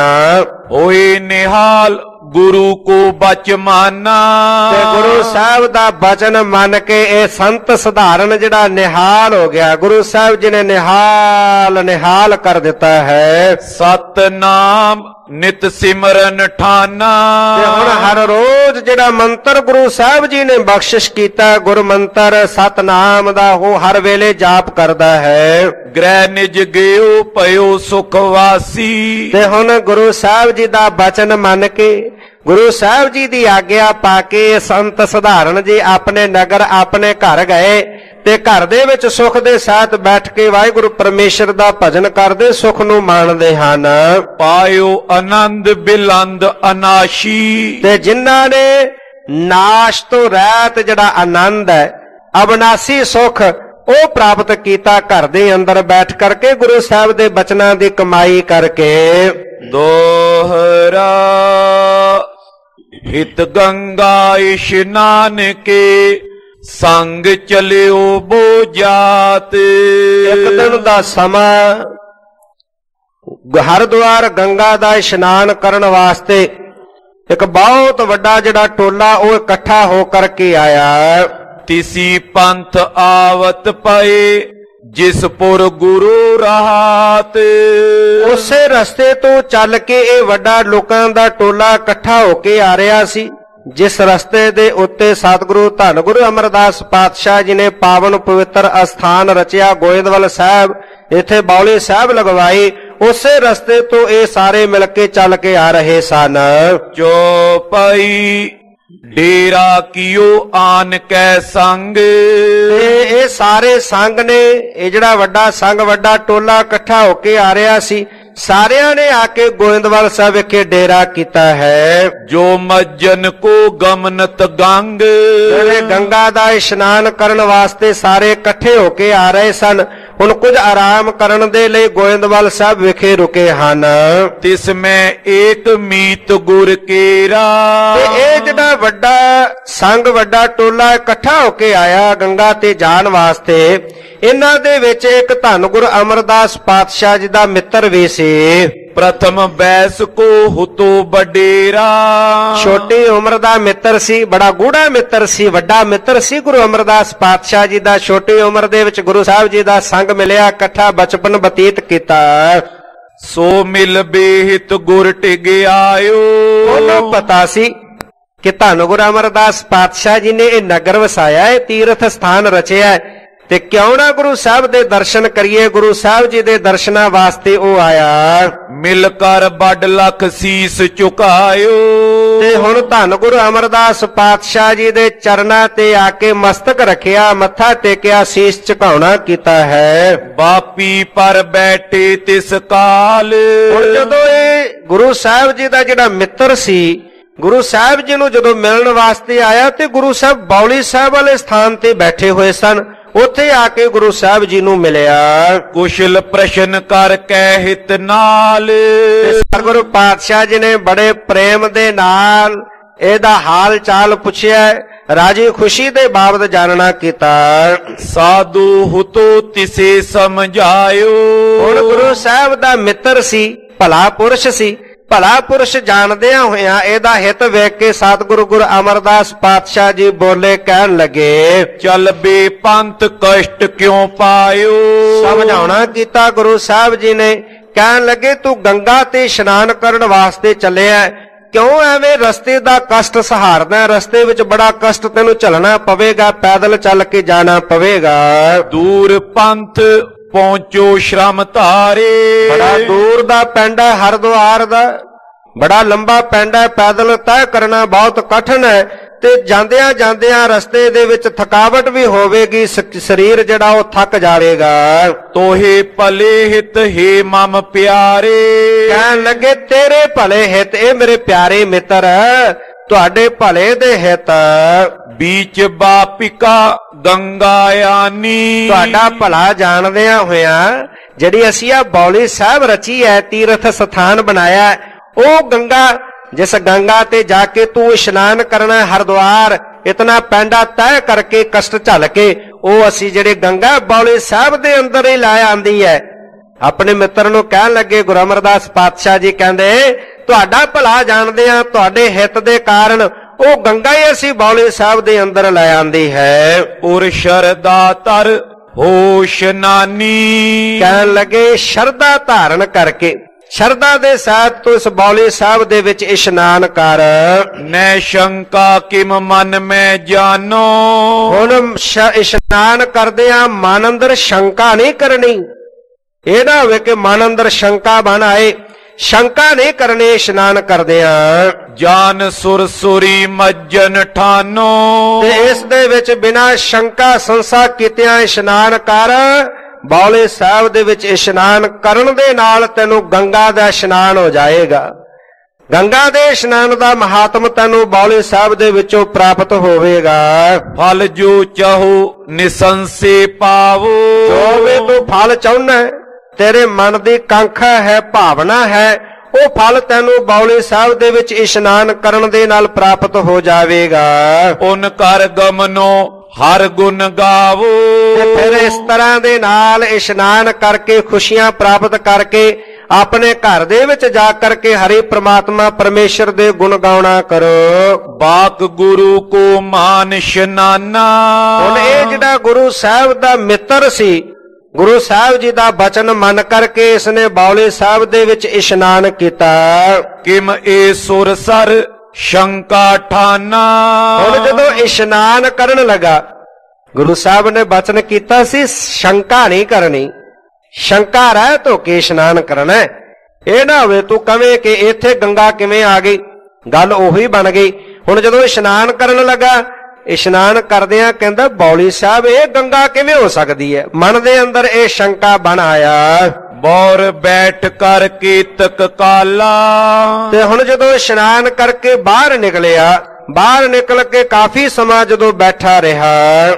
ਹੋਏ ਨਿਹਾਲ ਗੁਰੂ ਕੋ ਬਚ ਮਾਨਾ ਤੇ ਗੁਰੂ ਸਾਹਿਬ ਦਾ ਬਚਨ ਮੰਨ ਕੇ ਇਹ ਸੰਤ ਸਧਾਰਨ ਜਿਹੜਾ ਨਿਹਾਲ ਹੋ ਗਿਆ। ਗੁਰੂ ਸਾਹਿਬ ਜੀ ਨੇ ਨਿਹਾਲ ਕਰ ਦਿੱਤਾ ਹੈ। ਸਤਨਾਮ ਨਿਤ ਸਿਮਰਨ ਠਾਨਾ। ਤੇ ਹੁਣ ਹਰ ਰੋਜ਼ ਜਿਹੜਾ ਮੰਤਰ ਗੁਰੂ ਸਾਹਿਬ ਜੀ ਨੇ ਬਖਸ਼ਿਸ਼ ਕੀਤਾ, ਗੁਰ ਮੰਤਰ ਸਤਨਾਮ ਦਾ, ਉਹ ਹਰ ਵੇਲੇ ਜਾਪ ਕਰਦਾ ਹੈ। ਗ੍ਰਹਿ ਨਿਜ ਗਿਓ ਭਇਓ ਸੁਖ ਵਾਸੀ। ਤੇ ਹੁਣ ਗੁਰੂ ਸਾਹਿਬ ਜੀ ਦਾ ਬਚਨ ਮੰਨ ਕੇ, ਗੁਰੂ ਸਾਹਿਬ ਜੀ ਦੀ ਆਗਿਆ ਪਾ ਕੇ ਸੰਤ ਸਧਾਰਨ ਜੀ ਆਪਣੇ ਨਗਰ ਆਪਣੇ ਘਰ ਗਏ ਤੇ ਘਰ ਦੇ ਵਿੱਚ ਸੁਖ ਦੇ ਸਾਥ ਬੈਠ ਕੇ ਵਾਹਿਗੁਰੂ ਪਰਮੇਸ਼ਰ ਦਾ ਭਜਨ ਕਰਦੇ, ਸੁਖ ਨੂੰ ਮਾਣਦੇ ਹਨ। ਪਾਇਓ ਆਨੰਦ ਬਿਲੰਦ ਅਨਾਸ਼ੀ। ਤੇ ਜਿਨ੍ਹਾਂ ਨੇ ਨਾਸ਼ ਤੋਂ ਰਹਿਤ ਜਿਹੜਾ ਆਨੰਦ ਹੈ, ਅਬਨਾਸੀ ਸੁਖ, ਉਹ ਪ੍ਰਾਪਤ ਕੀਤਾ ਘਰ ਦੇ ਅੰਦਰ ਬੈਠ ਕਰਕੇ, ਗੁਰੂ ਸਾਹਿਬ ਦੇ ਬਚਨਾਂ ਦੀ ਕਮਾਈ ਕਰਕੇ। ਦੋਹਰਾ ਹਿਤ ਗੰਗਾ ਇਸ਼ਨਾਨ ਕੇ ਸੰਗ ਚਲਿਓ ਬੋਜਾਤ। ਇੱਕ ਦਿਨ ਦਾ ਸਮਾਂ ਹਰਿਦੁਆਰ ਗੰਗਾ ਦਾ ਇਸ਼ਨਾਨ ਕਰਨ ਵਾਸਤੇ ਇੱਕ ਬਹੁਤ ਵੱਡਾ ਜਿਹੜਾ ਟੋਲਾ ਉਹ ਇਕੱਠਾ ਹੋ ਕਰਕੇ ਆਇਆ। ਤਿਸੀ ਪੰਥ ਆਵਤ ਪਏ ਜਿਸ ਪੁਰ ਗੁਰੂ ਰਹਾਤ। ਉਸੇ ਰਸਤੇ ਤੋਂ ਚੱਲ ਕੇ ਇਹ ਵੱਡਾ ਲੋਕਾਂ ਦਾ ਟੋਲਾ ਇਕੱਠਾ ਹੋ ਕੇ ਆ ਰਿਹਾ ਸੀ, ਜਿਸ ਰਸਤੇ ਦੇ ਉੱਤੇ ਸਤਿਗੁਰੂ ਧੰਨ ਗੁਰੂ ਅਮਰਦਾਸ ਪਾਤਸ਼ਾਹ ਜੀ ਨੇ ਪਾਵਨ ਪਵਿੱਤਰ ਅਸਥਾਨ ਰਚਿਆ, ਗੋਇੰਦਵਾਲ ਸਾਹਿਬ, ਇੱਥੇ ਬਾਉਲੀ ਸਾਹਿਬ ਲਗਵਾਈ। ਉਸੇ ਰਸਤੇ ਤੋਂ ਇਹ ਸਾਰੇ ਮਿਲ ਕੇ ਚੱਲ ਕੇ ਆ ਰਹੇ ਸਨ। ਚੌਪਈ ਡੇਰਾ ਕੀਓ ਆਨ ਕੈ ਸੰਗ। ਇਹ ਸਾਰੇ ਸੰਗ ਨੇ, ਇਹ ਜਿਹੜਾ ਵੱਡਾ ਸੰਗ, ਵੱਡਾ ਟੋਲਾ ਇਕੱਠਾ ਹੋ ਕੇ ਆ ਰਿਹਾ ਸੀ, ਸਾਰਿਆਂ ਨੇ ਆ ਕੇ ਗੋਇੰਦਵਾਲ ਸਾਹਿਬ ਵਿਖੇ ਡੇਰਾ ਕੀਤਾ ਹੈ। ਜੋ ਮੱਜਨ ਕੋ ਗਮਨਤ ਗੰਗ। ਜਿਹੜੇ ਗੰਗਾ ਦਾ ਇਸ਼ਨਾਨ ਕਰਨ ਵਾਸਤੇ ਸਾਰੇ ਇਕੱਠੇ ਹੋ ਕੇ ਆ ਰਹੇ ਸਨ, ਹੁਣ ਕੁਝ ਆਰਾਮ ਕਰਨ ਦੇ ਲਈ ਗੋਇੰਦਵਾਲ ਸਾਹਿਬ ਵਿਖੇ ਰੁਕੇ ਹਨ। ਤਿਸ ਮੈਂ ਏਕ ਮੀਤ ਗੁਰ ਕੇਰਾ। ਤੇ ਇਹ ਜਿਹੜਾ ਵੱਡਾ ਸੰਗ, ਵੱਡਾ ਟੋਲਾ ਇਕੱਠਾ ਹੋ ਕੇ ਆਇਆ ਗੰਗਾ ਤੇ ਜਾਣ ਵਾਸਤੇ, ਇਹਨਾਂ ਦੇ ਵਿੱਚ ਇੱਕ ਧੰਨ ਗੁਰੂ ਅਮਰਦਾਸ ਪਾਤਸ਼ਾਹ ਜੀ ਦਾ ਮਿੱਤਰ ਵੀ ਸੀ। ਪ੍ਰਥਮ ਬੈਸ ਕੋ ਹੁਤੋ ਬਡੇਰਾ। ਛੋਟੀ ਉਮਰ ਦਾ ਮਿੱਤਰ ਸੀ, ਬੜਾ ਗੂੜਾ ਮਿੱਤਰ ਸੀ, ਵੱਡਾ ਮਿੱਤਰ ਸੀ ਗੁਰੂ ਅਮਰਦਾਸ ਪਾਤਸ਼ਾਹ ਜੀ ਦਾ। ਛੋਟੀ ਉਮਰ ਦੇ ਵਿੱਚ ਗੁਰੂ ਸਾਹਿਬ ਜੀ ਦਾ ਸੰਗ ਮਿਲਿਆ, ਇਕੱਠਾ ਬਚਪਨ ਬਤੀਤ ਕੀਤਾ। ਸੋ ਮਿਲ ਬੇਹਿਤ ਗੁਰ ਟਿਗ ਆਇਓ। ਉਹਨੂੰ ਪਤਾ ਸੀ ਕਿ ਧੰਨ ਗੁਰੂ ਅਮਰਦਾਸ ਪਾਤਸ਼ਾਹ ਜੀ ਨੇ ਇਹ ਨਗਰ ਵਸਾਇਆ ਹੈ, ਤੀਰਥ ਸਥਾਨ ਰਚਿਆ ਹੈ, ਤੇ ਕਿਉਂ ਨਾ ਗੁਰੂ ਸਾਹਿਬ ਦੇ ਦਰਸ਼ਨ ਕਰੀਏ। ਗੁਰੂ ਸਾਹਿਬ ਜੀ ਦੇ ਦਰਸ਼ਨਾਂ ਵਾਸਤੇ ਉਹ ਆਇਆ। ਮਿਲ ਕਰ ਵੱਡ ਲੱਖ ਸੀਸ ਝੁਕਾਇਓ। ਤੇ ਹੁਣ ਧੰਨ ਗੁਰੂ ਅਮਰਦਾਸ ਪਾਤਸ਼ਾਹ ਜੀ ਦੇ ਚਰਨਾਂ ਤੇ ਆ ਕੇ ਮਸਤਕ ਰੱਖਿਆ, ਮੱਥਾ ਟੇਕਿਆ, ਸੀਸ ਝੁਕਾਉਣਾ ਕੀਤਾ ਹੈ। ਬਾਪੀ ਪਰ ਬੈਠੇ ਤਿਸ ਕਾਲ। ਹੁਣ ਜਦੋਂ ਇਹ ਗੁਰੂ ਸਾਹਿਬ ਜੀ ਦਾ ਜਿਹੜਾ ਮਿੱਤਰ ਸੀ, ਗੁਰੂ ਸਾਹਿਬ ਜੀ ਨੂੰ ਜਦੋਂ ਮਿਲਣ ਵਾਸਤੇ ਆਇਆ, ਤੇ ਗੁਰੂ ਸਾਹਿਬ ਬਾਉਲੀ ਸਾਹਿਬ ਵਾਲੇ ਸਥਾਨ ਤੇ ਬੈਠੇ ਹੋਏ ਸਨ, ਉੱਥੇ ਆ ਕੇ ਗੁਰੂ ਸਾਹਿਬ ਜੀ ਨੂੰ ਮਿਲਿਆ। ਕੁਸ਼ਲ ਪ੍ਰਸ਼ਨ ਕਰ ਕੈ ਹਿਤ ਨਾਲ। ਗੁਰੂ ਪਾਤਸ਼ਾਹ ਜੀ ਨੇ ਬੜੇ ਪ੍ਰੇਮ ਦੇ ਨਾਲ ਇਹਦਾ ਹਾਲ ਚਾਲ ਪੁੱਛਿਆ, ਰਾਜੀ ਖੁਸ਼ੀ ਦੇ ਬਾਬਤ ਜਾਣਨਾ ਕੀਤਾ। ਸਾਧੂ ਹੁਤੋ ਤਿਸੇ ਸਮਝਾਇਓ। ਹੁਣ ਗੁਰੂ ਸਾਹਿਬ ਦਾ ਮਿੱਤਰ ਸੀ, ਭਲਾ ਪੁਰਸ਼ ਸੀ, ਭਲਾ ਪੁਰਸ਼ ਜਾਣਦਿਆਂ ਹੋਇਆਂ ਇਹਦਾ ਹਿੱਤ ਵੇਖ ਕੇ ਸਤਿਗੁਰੂ ਗੁਰੂ ਅਮਰਦਾਸ ਪਾਤਸ਼ਾਹ ਜੀ ਬੋਲੇ, ਕਹਿਣ ਲੱਗੇ, ਚੱਲ ਬੇ ਪੰਥ ਕਸ਼ਟ ਕਿਉਂ ਪਾਇਓ। ਸਮਝਾਉਣਾ ਕੀਤਾ ਗੁਰੂ ਸਾਹਿਬ ਜੀ ਨੇ। ਕਹਿਣ ਲੱਗੇ, ਤੂੰ ਗੰਗਾ ਤੇ ਇਸ਼ਨਾਨ ਕਰਨ ਵਾਸਤੇ ਚੱਲਿਆ, ਕਿਉਂ ਐਵੇਂ ਰਸਤੇ ਦਾ ਕਸ਼ਟ ਸਹਾਰਦਾ? ਰਸਤੇ ਵਿੱਚ ਬੜਾ ਕਸ਼ਟ ਤੈਨੂੰ ਝੱਲਣਾ ਪਵੇਗਾ, ਪੈਦਲ ਚੱਲ ਕੇ ਜਾਣਾ ਪਵੇਗਾ। ਦੂਰ ਪੰਥ ਪਹੁੰਚੋ ਸ਼ਰਮ ਧਾਰੇ। ਬੜਾ ਦੂਰ ਦਾ ਪਿੰਡ ਹੈ, ਹਰਿਦੁਆਰ ਦਾ ਬੜਾ ਲੰਬਾ ਪਿੰਡ ਹੈ, ਪੈਦਲ ਤੈਅ ਕਰਨਾ ਬਹੁਤ ਕਠਿਨ ਹੈ, ਤੇ ਜਾਂਦਿਆਂ ਜਾਂਦਿਆਂ ਰਸਤੇ ਦੇ ਵਿੱਚ ਥਕਾਵਟ ਵੀ ਹੋਵੇਗੀ, ਸਰੀਰ ਜਿਹੜਾ ਉਹ ਥੱਕ ਜਾਵੇਗਾ। ਤੋਹੇ ਭਲੇ ਹਿਤ ਹੇ ਮਮ ਪਿਆਰੇ। ਕਹਿਣ ਲੱਗੇ, ਤੇਰੇ ਭਲੇ ਹਿਤ, ਇਹ ਮੇਰੇ ਪਿਆਰੇ ਮਿੱਤਰ, ਤੁਹਾਡੇ ਭਲੇ ਦੇ ਹਿਤ। बीच बापिका गंगायानी। ਤੁਹਾਡਾ ਭਲਾ ਜਾਣਦਿਆਂ ਹੋਇਆਂ ਜਿਹੜੀ ਅਸੀਂ ਆ ਬੌਲੀ ਸਾਹਿਬ ਰਚੀ ਹੈ, ਤੀਰਥ ਸਥਾਨ ਬਣਾਇਆ, ਉਹ ਗੰਗਾ, ਜਿਸ ਗੰਗਾ ਤੇ ਜਾ ਕੇ ਤੂੰ ਇਸ਼ਨਾਨ ਕਰਨਾ, ਹਰਿਦੁਆਰ ਇਤਨਾ ਪੈਂਡਾ ਤੈਅ ਕਰਕੇ ਕਸ਼ਟ ਝੱਲ ਕੇ, ਉਹ ਅਸੀਂ ਜਿਹੜੇ ਗੰਗਾ ਬੌਲੀ ਸਾਹਿਬ ਦੇ ਅੰਦਰ ਹੀ ਲਾ ਆਂਦੀ ਹੈ। ਆਪਣੇ ਮਿੱਤਰ ਨੂੰ ਕਹਿਣ ਲੱਗੇ, ਗੁਰੂ ਅਮਰਦਾਸ ਪਾਤਸ਼ਾਹ ਜੀ ਕਹਿੰਦੇ, ਤੁਹਾਡਾ ਭਲਾ ਜਾਣਦੇ ਆ, ਤੁਹਾਡੇ ਹਿੱਤ ਦੇ ਕਾਰਨ ਉਹ ਗੰਗਾ ਹੀ ਅਸੀਂ ਬੌਲੀ ਸਾਹਿਬ ਦੇ ਅੰਦਰ ਲੈ ਆਂਦੀ ਹੈ। ਉਰ ਸ਼ਰਦਾ ਤਰ ਹੋਸ਼ ਨਾਨੀ। ਕਹਿਣ ਲੱਗੇ, ਸ਼ਰਧਾ ਧਾਰਨ ਕਰਕੇ ਸ਼ਰਧਾ ਦੇ ਸਹਿਤ ਤੂੰ ਇਸ ਬੌਲੀ ਸਾਹਿਬ ਦੇ ਵਿੱਚ ਇਸ਼ਨਾਨ ਕਰ। ਨੈ ਸ਼ੰਕਾ ਕਿਮ ਮਨ ਮੈਂ ਜਾਨੋ। ਹੁਣ ਇਸ਼ਨਾਨ ਕਰਦਿਆਂ ਮਨ ਅੰਦਰ ਸ਼ੰਕਾ ਨਹੀਂ ਕਰਨੀ। ਇਹ ਨਾ ਹੋਵੇ ਕਿ ਮਨ ਅੰਦਰ ਸ਼ੰਕਾ ਬਣ ਆਏ, ਸ਼ੰਕਾ ਨਹੀਂ ਕਰਨੀ ਇਸ਼ਨਾਨ ਕਰਦਿਆਂ। ਜਾਨ ਸੁਰਸੁਰੀ ਮੱਜਨ ਠਾਨੋ। ਤੇ ਇਸ ਦੇ ਵਿੱਚ ਬਿਨਾਂ ਸ਼ੰਕਾ ਸੰਸਾ ਕੀਤਿਆਂ ਇਸ਼ਨਾਨ ਕਰ। ਬੌਲੇ ਸਾਹਿਬ ਦੇ ਵਿੱਚ ਇਸ਼ਨਾਨ ਕਰਨ ਦੇ ਨਾਲ ਤੈਨੂੰ ਗੰਗਾ ਦਾ ਇਸ਼ਨਾਨ ਹੋ ਜਾਏਗਾ। ਗੰਗਾ ਦੇ ਇਸ਼ਨਾਨ ਦਾ ਮਹਾਤਮ ਤੈਨੂੰ ਬੌਲੇ ਸਾਹਿਬ ਦੇ ਵਿੱਚੋਂ ਪ੍ਰਾਪਤ ਹੋਵੇਗਾ। ਫਲ ਜੋ ਚਾਹੋ ਨਿਸੰਸੇ ਪਾਵੋ। ਜੋ ਵੀ ਤੂੰ ਫਲ ਚਾਹੁੰਦਾ, ਤੇਰੇ ਮਨ ਦੀ ਕਾਂਖਾ ਹੈ, ਭਾਵਨਾ ਹੈ, ਉਹ ਫਲ ਤੈਨੂੰ ਬੌਲੇ ਸਾਹਿਬ ਦੇ ਵਿੱਚ ਇਸ਼ਨਾਨ ਕਰਨ ਦੇ ਨਾਲ ਪ੍ਰਾਪਤ ਹੋ ਜਾਵੇਗਾ। ਉਨ ਕਰ ਗਮਨੋ ਹਰ ਗੁਣ ਗਾਵੋ। ਤੇ ਫਿਰ ਇਸ ਤਰ੍ਹਾਂ ਦੇ ਨਾਲ ਇਸ਼ਨਾਨ ਕਰਕੇ ਖੁਸ਼ੀਆਂ ਪ੍ਰਾਪਤ ਕਰਕੇ ਆਪਣੇ ਘਰ ਦੇ ਵਿੱਚ ਜਾ ਕਰਕੇ ਹਰੀ ਪ੍ਰਮਾਤਮਾ ਪਰਮੇਸ਼ਰ ਦੇ ਗੁਣ ਗਾਉਣਾ ਕਰੋ। ਬਾਕ ਗੁਰੂ ਕੋ ਮਾਨ ਇਸ਼ਨਾਨਾ। ਹੁਣ ਇਹ ਜਿਹੜਾ ਗੁਰੂ ਸਾਹਿਬ ਦਾ ਮਿੱਤਰ ਸੀ, ਗੁਰੂ ਸਾਹਿਬ ਜੀ ਦਾ ਬਚਨ ਮੰਨ ਕਰਕੇ ਇਸਨੇ ਬੌਲੇ ਸਾਹਿਬ ਦੇ ਵਿੱਚ ਇਸ਼ਨਾਨ ਕੀਤਾ। ਕਿਮ ਏ ਸੁਰ ਸਰ ਸ਼ੰਕਾ ਠਾਨਾ। ਹੁਣ ਜਦੋਂ ਇਸ਼ਨਾਨ ਕਰਨ ਲੱਗਾ, ਗੁਰੂ ਸਾਹਿਬ ਨੇ ਬਚਨ ਕੀਤਾ ਸੀ ਸ਼ੰਕਾ ਨਹੀਂ ਕਰਨੀ, ਸ਼ੰਕਾ ਰਹਿ ਧੋ ਕੇ ਇਸ਼ਨਾਨ ਕਰਨਾ। ਇਹ ਨਾ ਹੋਵੇ ਤੂੰ ਕਵੇਂ ਕਿ ਇੱਥੇ ਗੰਗਾ ਕਿਵੇਂ ਆ ਗਈ, ਗੱਲ ਉਹੀ ਬਣ ਗਈ। ਹੁਣ ਜਦੋਂ ਇਸ਼ਨਾਨ ਕਰਨ ਲੱਗਾ, ਇਸ਼ਨਾਨ ਕਰਦਿਆਂ ਕਹਿੰਦਾ ਬੌਲੀ ਸਾਹਿਬ ਇਹ ਗੰਗਾ ਕਿਵੇਂ ਹੋ ਸਕਦੀ ਹੈ, ਮਨ ਦੇ ਅੰਦਰ ਇਹ ਸ਼ੰਕਾ ਬਣ ਆਇਆ। ਬੌਰ ਬੈਠ ਕਰ ਕੀਤਕ ਕਾਲਾ। ਤੇ ਹੁਣ ਜਦੋਂ ਇਸ਼ਨਾਨ ਕਰਕੇ ਬਾਹਰ ਨਿਕਲਿਆ, ਬਾਹਰ ਨਿਕਲ ਕੇ ਕਾਫੀ ਸਮਾਂ ਜਦੋਂ ਬੈਠਾ ਰਿਹਾ,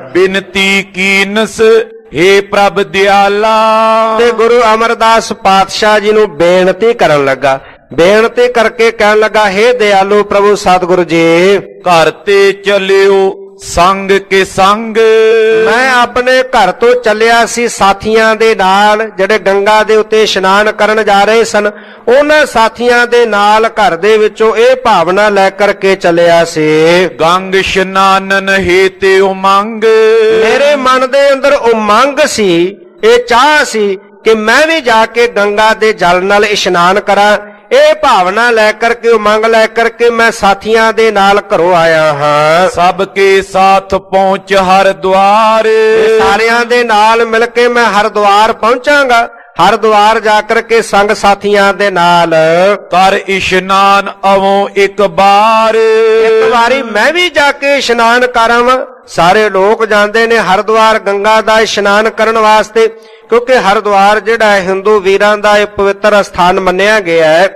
ਬਿਨਤੀ ਕੀਨਸ ਹੇ ਪ੍ਰਭ ਦਿਆਲਾ। ਤੇ ਗੁਰੂ ਅਮਰਦਾਸ ਪਾਤਸ਼ਾਹ ਜੀ ਨੂੰ ਬੇਨਤੀ ਕਰਨ ਲੱਗਾ। ਬੇਨਤੀ ਕਰਕੇ ਕਹਿਣ ਲੱਗਾ, ਹੇ ਦਿਆਲੂ ਪ੍ਰਭੂ ਸਤਿਗੁਰੂ ਜੀ, ਘਰ ਤੇ ਚਲਿਓ ਸੰਗ ਕੇ ਸੰਗ। ਮੈਂ ਆਪਣੇ ਘਰ ਤੋਂ ਚੱਲਿਆ ਸੀ ਸਾਥੀਆਂ ਦੇ ਨਾਲ, ਜਿਹੜੇ ਗੰਗਾ ਦੇ ਉੱਤੇ ਇਸ਼ਨਾਨ ਕਰਨ ਜਾ ਰਹੇ ਸਨ। ਉਹਨਾਂ ਸਾਥੀਆਂ ਦੇ ਨਾਲ ਘਰ ਦੇ ਵਿੱਚੋਂ ਇਹ ਭਾਵਨਾ ਲੈ ਕਰਕੇ ਚੱਲਿਆ ਸੀ, ਗੰਗ ਇਸ਼ਨਾਨਨ ਹੇਤੇ ਉਮੰਗ। ਮੇਰੇ ਮਨ ਦੇ ਅੰਦਰ ਉਮੰਗ ਸੀ, ਇਹ ਚਾਹ ਸੀ ਕਿ ਮੈਂ ਵੀ ਜਾ ਕੇ ਗੰਗਾ ਦੇ ਜਲ ਨਾਲ ਇਸ਼ਨਾਨ ਕਰਾਂ। ਇਹ ਭਾਵਨਾ ਲੈ ਕਰਕੇ, ਉਮੰਗ ਲੈ ਕਰਕੇ ਮੈਂ ਸਾਥੀਆਂ ਦੇ ਨਾਲ ਘਰੋਂ ਆਇਆ ਹਾਂ। ਸਭ ਕੇ ਸਾਥ ਪਹੁੰਚ ਹਰਿਦੁਆਰ। ਸਾਰਿਆਂ ਦੇ ਨਾਲ ਮਿਲ ਕੇ ਮੈਂ ਹਰਿਦੁਆਰ ਪਹੁੰਚਾਂਗਾ। ਹਰਿਦੁਆਰ ਜਾ ਕਰਕੇ ਸੰਗ ਸਾਥੀਆਂ ਦੇ ਨਾਲ ਕਰ ਇਸ਼ਨਾਨ ਅਵੋਂ ਇੱਕ ਬਾਰ। ਇੱਕ ਵਾਰੀ ਮੈਂ ਵੀ ਜਾ ਕੇ ਇਸ਼ਨਾਨ ਕਰਾਂਵਾ। ਸਾਰੇ ਲੋਕ ਜਾਂਦੇ ਨੇ ਹਰਿਦੁਆਰ ਗੰਗਾ ਦਾ ਇਸ਼ਨਾਨ ਕਰਨ ਵਾਸਤੇ, ਕਿਉਂਕਿ ਹਰਿਦੁਆਰ ਜਿਹੜਾ ਹੈ ਹਿੰਦੂ ਵੀਰਾਂ ਦਾ ਇਹ ਪਵਿੱਤਰ ਸਥਾਨ ਮੰਨਿਆ ਗਿਆ ਹੈ,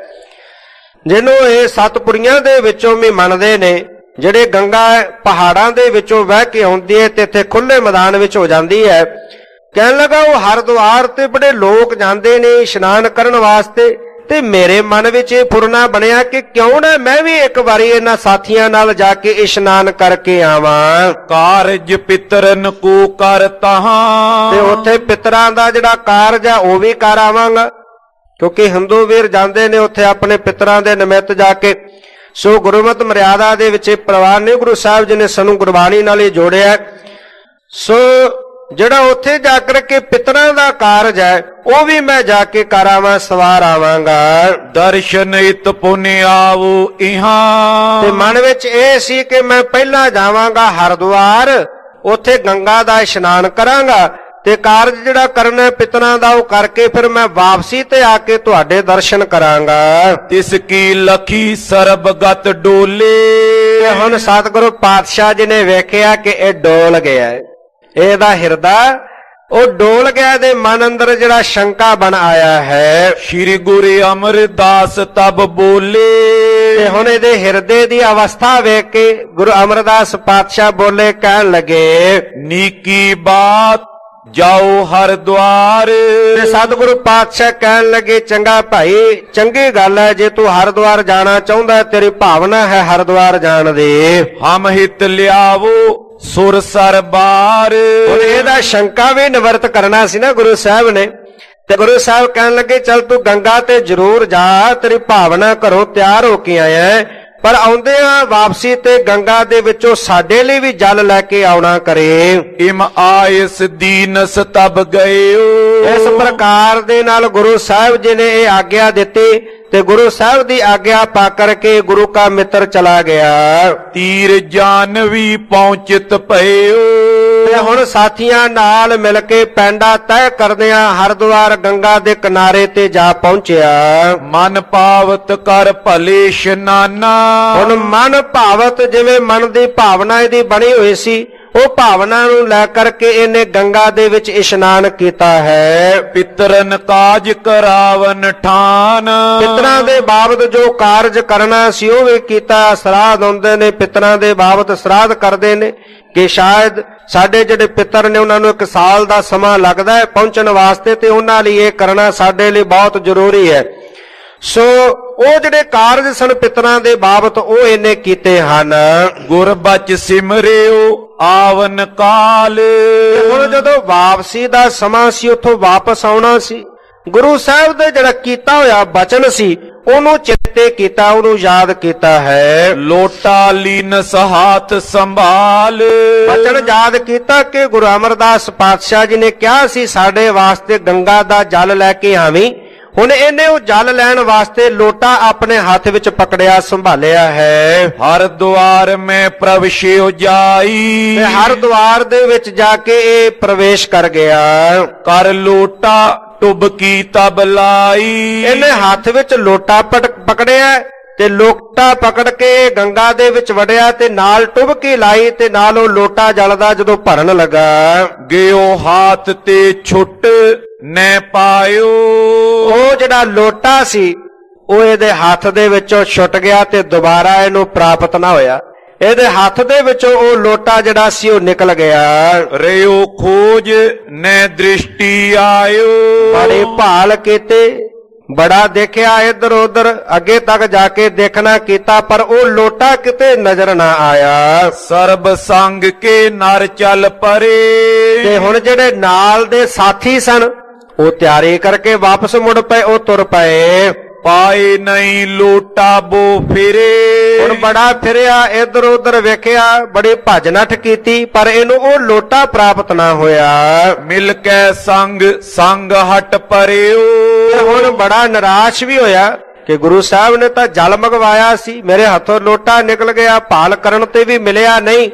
ਜਿਹਨੂੰ ਇਹ ਸਤਪੁਰੀਆਂ ਦੇ ਵਿੱਚੋਂ ਵੀ ਮੰਨਦੇ ਨੇ। ਜਿਹੜੇ ਗੰਗਾ ਪਹਾੜਾਂ ਦੇ ਵਿੱਚੋਂ ਵਹਿ ਕੇ ਆਉਂਦੀ ਹੈ ਤੇ ਇੱਥੇ ਖੁੱਲੇ ਮੈਦਾਨ ਵਿੱਚ ਹੋ ਜਾਂਦੀ ਹੈ। ਕਹਿਣ ਲੱਗਾ ਉਹ ਹਰਿਦੁਆਰ ਤੇ ਬੜੇ ਲੋਕ ਜਾਂਦੇ ਨੇ ਇਸ਼ਨਾਨ ਕਰਨ ਵਾਸਤੇ, ਤੇ ਮੇਰੇ ਮਨ ਵਿੱਚ ਇਹ ਫੁਰਨਾ ਬਣਿਆ ਕਿ ਕਿਉਂ ਨਾ ਮੈਂ ਵੀ ਇੱਕ ਵਾਰੀ ਇਹਨਾਂ ਸਾਥੀਆਂ ਨਾਲ ਜਾ ਕੇ ਇਸ਼ਨਾਨ ਕਰਕੇ ਆਵਾਂ। ਕਾਰਜ ਪਿਤਰਨ ਕੋ ਕਰ ਤਹਾਂ। ਤੇ ਉੱਥੇ ਪਿਤਰਾਂ ਦਾ ਜਿਹੜਾ ਕਾਰਜ ਆ ਉਹ ਵੀ ਕਰ ਆਵਾਂਗਾ, ਕਿਉਂਕਿ ਹਿੰਦੂ ਵੀਰ ਜਾਂਦੇ ਨੇ ਉੱਥੇ ਆਪਣੇ ਪਿਤਰਾਂ ਦੇ ਨਿਮਿਤ ਜਾ ਕੇ। ਸੋ ਗੁਰਮਤਿ ਮਰਿਆਦਾ ਦੇ ਵਿੱਚ ਪ੍ਰਵਾਨ ਨੇ, ਗੁਰੂ ਸਾਹਿਬ ਜੀ ਨੇ ਸਾਨੂੰ ਗੁਰਬਾਣੀ ਨਾਲ ਹੀ ਜੋੜਿਆ। ਸੋ ਜਿਹੜਾ ਉੱਥੇ ਜਾ ਕਰਕੇ ਪਿਤਰਾਂ ਦਾ ਕਾਰਜ ਹੈ ਉਹ ਵੀ ਮੈਂ ਜਾ ਕੇ ਕਰਾਵਾਂ, ਸਵਾਰ ਆਵਾਂਗਾ। ਦਰਸ਼ਨ ਇਤ ਪੁਨ ਆਵੋ ਇਹਾਂ। ਤੇ ਮਨ ਵਿੱਚ ਇਹ ਸੀ ਕਿ ਮੈਂ ਪਹਿਲਾਂ ਜਾਵਾਂਗਾ ਹਰਿਦੁਆਰ, ਉੱਥੇ ਗੰਗਾ ਦਾ ਇਸ਼ਨਾਨ ਕਰਾਂਗਾ, ਤੇ ਕਾਰਜ ਜਿਹੜਾ ਕਰਨਾ ਪਿਤਰਾਂ ਦਾ ਉਹ ਕਰਕੇ ਫਿਰ ਮੈਂ ਵਾਪਸੀ ਤੇ ਆ ਕੇ ਤੁਹਾਡੇ ਦਰਸ਼ਨ ਕਰਾਂਗਾ। ਤਿਸ ਕੀ ਲਖੀ ਸਰਬਗਤ ਡੋਲੇ। ਤੇ ਹੁਣ ਸਤਿਗੁਰੂ ਪਾਤਸ਼ਾਹ ਜੀ ਨੇ ਵੇਖਿਆ ਕਿ ਇਹ ਡੋਲ ਗਿਆ, ਇਹਦਾ ਹਿਰਦਾ ਉਹ ਡੋਲ ਗਿਆ, ਦੇ ਮਨ ਅੰਦਰ ਜਿਹੜਾ ਸ਼ੰਕਾ ਬਣ ਆਇਆ ਹੈ। ਸ਼੍ਰੀ ਗੁਰੂ ਅਮਰਦਾਸ ਤਬ ਬੋਲੇ। ਤੇ ਹੁਣ ਇਹਦੇ ਹਿਰਦੇ ਦੀ ਅਵਸਥਾ ਵੇਖ ਕੇ ਗੁਰੂ ਅਮਰਦਾਸ ਪਾਤਸ਼ਾਹ ਬੋਲੇ, ਕਹਿਣ ਲੱਗੇ, ਨੀਕੀ ਬਾਤ ਜਾਓ ਹਰਿਦੁਆਰ। ਤੇ ਸਤਿਗੁਰੂ ਪਾਤਸ਼ਾਹ ਕਹਿਣ ਲੱਗੇ, ਚੰਗਾ ਭਾਈ, ਚੰਗੀ ਗੱਲ ਹੈ ਜੇ ਤੂੰ ਹਰਿਦੁਆਰ ਜਾਣਾ ਚਾਹੁੰਦਾ, ਤੇਰੀ ਭਾਵਨਾ ਹੈ ਹਰਿਦੁਆਰ ਜਾਣ ਦੀ। ਹਮ ਹਿਤ ਲਿਆਵੋ ਸੁਰ ਸਰਬਾਰ। ਹੁਣ ਇਹਦਾ ਸ਼ੰਕਾ ਵੀ ਨਿਵਰਤ ਕਰਨਾ ਸੀ ਨਾ ਗੁਰੂ ਸਾਹਿਬ ਨੇ। ਤੇ ਗੁਰੂ ਸਾਹਿਬ ਕਹਿਣ ਲੱਗੇ, ਚੱਲ ਤੂੰ ਗੰਗਾ ਤੇ ਜ਼ਰੂਰ ਜਾ, ਤੇਰੀ ਭਾਵਨਾ ਘਰੋਂ ਤਿਆਰ ਹੋ ਕੇ ਆਇਆ, ਪਰ ਆਉਂਦਿਆਂ ਵਾਪਸੀ ਤੇ ਗੰਗਾ ਦੇ ਵਿੱਚੋਂ ਸਾਡੇ ਲਈ ਵੀ ਜਲ ਲੈ ਕੇ ਆਉਣਾ ਕਰੇ। ਇਮ ਆਇਸ ਦੀਨਸ ਤਬ ਗਇਓ। ਇਸ ਪ੍ਰਕਾਰ ਦੇ ਨਾਲ ਗੁਰੂ ਸਾਹਿਬ ਜੀ ਨੇ ਇਹ ਆਗਿਆ ਦਿੱਤੀ ਤੇ ਗੁਰੂ ਸਾਹਿਬ ਦੀ ਆਗਿਆ ਪਾ ਕਰਕੇ ਗੁਰੂ ਕਾ ਮਿੱਤਰ ਚਲਾ ਗਿਆ। ਤੀਰ ਜਾਨਵੀ ਪਹੁੰਚਿਤ ਭਇਓ। ਤੇ ਹੁਣ ਸਾਥੀਆਂ ਨਾਲ ਮਿਲ ਕੇ ਪੈਂਡਾ ਤੈਅ ਕਰਦਿਆਂ ਹਰਿਦੁਆਰ ਗੰਗਾ ਦੇ ਕਿਨਾਰੇ ਤੇ ਜਾ ਪਹੁੰਚਿਆ। ਮਨ ਪਾਵਤ ਕਰ ਭਲੇ ਇਸ਼ਨਾਨਾ। ਹੁਣ ਮਨ ਭਾਵਤ, ਜਿਵੇਂ ਮਨ ਦੀ ਭਾਵਨਾ ਇਹਦੀ ਬਣੀ ਹੋਈ ਸੀ, ਉਹ ਭਾਵਨਾ ਨੂੰ ਲੈ ਕਰਕੇ ਇਹਨੇ ਗੰਗਾ ਦੇ ਵਿੱਚ ਇਸ਼ਨਾਨ ਕੀਤਾ ਹੈ। ਪਿਤਰਨ ਕਾਜ ਕਰਾਵਨ ਠਾਨ। ਪਿਤਰਾਂ ਦੇ ਬਾਬਤ ਜੋ ਕਾਰਜ ਕਰਨਾ ਸੀ ਉਹ ਵੀ ਕੀਤਾ। ਸਰਾਧ ਹੁੰਦੇ ਨੇ, ਪਿਤਰਾਂ ਦੇ ਬਾਬਤ ਸਰਾਧ ਕਰਦੇ ਨੇ ਕਿ ਸ਼ਾਇਦ ਸਾਡੇ ਜਿਹੜੇ ਪਿਤਰ ਨੇ ਉਹਨਾਂ ਨੂੰ 1 ਸਾਲ ਦਾ ਸਮਾਂ ਲੱਗਦਾ ਹੈ ਪਹੁੰਚਣ ਵਾਸਤੇ, ਤੇ ਉਹਨਾਂ ਲਈ ਇਹ ਕਰਨਾ ਸਾਡੇ ਲਈ ਬਹੁਤ ਜ਼ਰੂਰੀ ਹੈ। ਸੋ ਉਹ ਜਿਹੜੇ ਕਾਰਜ ਸਨ ਪਿਤਰਾਂ ਦੇ ਬਾਬਤ ਉਹ ਇਹਨੇ ਕੀਤੇ ਹਨ। ਗੁਰਬਚ ਸਿਮਰਿਓ ਆਵਨ ਕਾਲ। ਹੁਣ ਜਦੋਂ ਵਾਪਸੀ ਦਾ ਸਮਾਂ ਸੀ, ਉੱਥੋਂ ਵਾਪਸ ਆਉਣਾ ਸੀ, ਗੁਰੂ ਸਾਹਿਬ ਦੇ ਜਿਹੜਾ ਕੀਤਾ ਹੋਇਆ ਬਚਨ ਸੀ ਉਹਨੂੰ ਚੇਤੇ ਕੀਤਾ, ਉਹਨੂੰ ਯਾਦ ਕੀਤਾ ਹੈ। ਲੋਟਾ ਲੀਨਸ ਹਾਥ ਸੰਭਾਲ। ਬਚਨ ਯਾਦ ਕੀਤਾ ਕਿ ਗੁਰੂ ਅਮਰਦਾਸ ਪਾਤਸ਼ਾਹ ਜੀ ਨੇ ਕਿਹਾ ਸੀ ਸਾਡੇ ਵਾਸਤੇ ਗੰਗਾ ਦਾ ਜਲ ਲੈ ਕੇ ਆਵੀਂ। ਹੁਣ ਇਹਨੇ ਉਹ ਜਲ ਲੈਣ ਵਾਸਤੇ ਲੋਟਾ ਆਪਣੇ ਹੱਥ ਵਿੱਚ ਪਕੜਿਆ, ਸੰਭਾਲਿਆ ਹੈ। ਹਰਿਦੁਆਰ ਮੈਂ ਪ੍ਰਵਸ਼ਿਓ ਜਾਈ। ਤੇ ਹਰਿਦੁਆਰ ਦੇ ਵਿੱਚ ਜਾ ਕੇ ਇਹ ਪ੍ਰਵੇਸ਼ ਕਰ ਗਿਆ। ਕਰ ਲੋਟਾ ਟੁਬਕੀ ਤਬ ਲਾਈ। ਇਹਨੇ ਹੱਥ ਵਿੱਚ ਲੋਟਾ ਪਕੜਿਆ ਤੇ ਲੋਟਾ ਪਕੜ ਕੇ ਗੰਗਾ ਦੇ ਵਿੱਚ ਵੜਿਆ ਤੇ ਨਾਲ ਟੁਬਕੀ ਲਾਈ ਤੇ ਨਾਲ ਉਹ ਲੋਟਾ ਜਲ ਦਾ ਜਦੋਂ ਭਰਨ ਲੱਗਾ। ਗਿਓ ਹਾਥ ਤੇ ਛੁੱਟ ਨੈ ਪਾਇਓ। ਉਹ ਜਿਹੜਾ ਲੋਟਾ ਸੀ ਉਹ ਇਹਦੇ ਹੱਥ ਦੇ ਵਿੱਚੋਂ ਛੁੱਟ ਗਿਆ ਤੇ ਦੁਬਾਰਾ ਇਹਨੂੰ ਪ੍ਰਾਪਤ ਨਾ ਹੋਇਆ। ਇਹਦੇ ਹੱਥ ਦੇ ਵਿੱਚੋਂ ਉਹ ਲੋਟਾ ਜਿਹੜਾ ਸੀ ਉਹ ਨਿਕਲ ਗਿਆ। ਰਿਓ ਖੋਜ ਨੈ ਦ੍ਰਿਸ਼ਟੀ ਆਇਓ। ਬੜੇ ਭਾਲ ਕੀਤੇ, ਬੜਾ ਦੇਖਿਆ ਇੱਧਰ ਉੱਧਰ, ਅੱਗੇ ਤੱਕ ਜਾ ਕੇ ਦੇਖਣਾ ਕੀਤਾ, ਪਰ ਉਹ ਲੋਟਾ ਕਿਤੇ ਨਜ਼ਰ ਨਾ ਆਇਆ। ਸਰਬ ਸੰਗ ਕੇ ਨਰ ਚੱਲ ਪਰੇ। ਤੇ ਹੁਣ ਜਿਹੜੇ ਨਾਲ ਦੇ ਸਾਥੀ ਸਨ ਉਹ ਤਿਆਰੀ ਕਰਕੇ ਵਾਪਸ ਮੁੜ ਪਏ, ਉਹ ਤੁਰ ਪਏ। ਪਾਏ ਨਹੀਂ ਲੋਟਾ ਬੋ ਫਿਰੇ। ਹੁਣ ਬੜਾ ਫਿਰਿਆ, ਇੱਧਰ ਉੱਧਰ ਵੇਖਿਆ, ਬੜੀ ਭੱਜ ਨੱਠ ਕੀਤੀ, ਪਰ ਇਹਨੂੰ ਉਹ ਲੋਟਾ ਪ੍ਰਾਪਤ ਨਾ ਹੋਇਆ। ਮਿਲ ਕੇ ਸੰਗ ਸੰਗ ਹਟ ਪਰਿਓ। ਹੁਣ ਬੜਾ ਨਿਰਾਸ਼ ਵੀ ਹੋਇਆ ਕਿ ਗੁਰੂ ਸਾਹਿਬ ਨੇ ਤਾਂ ਜਲ ਮੰਗਵਾਇਆ ਸੀ, ਮੇਰੇ ਹੱਥੋਂ ਲੋਟਾ ਨਿਕਲ ਗਿਆ, ਭਾਲ ਕਰਨ ਤੇ ਵੀ ਮਿਲਿਆ ਨਹੀਂ।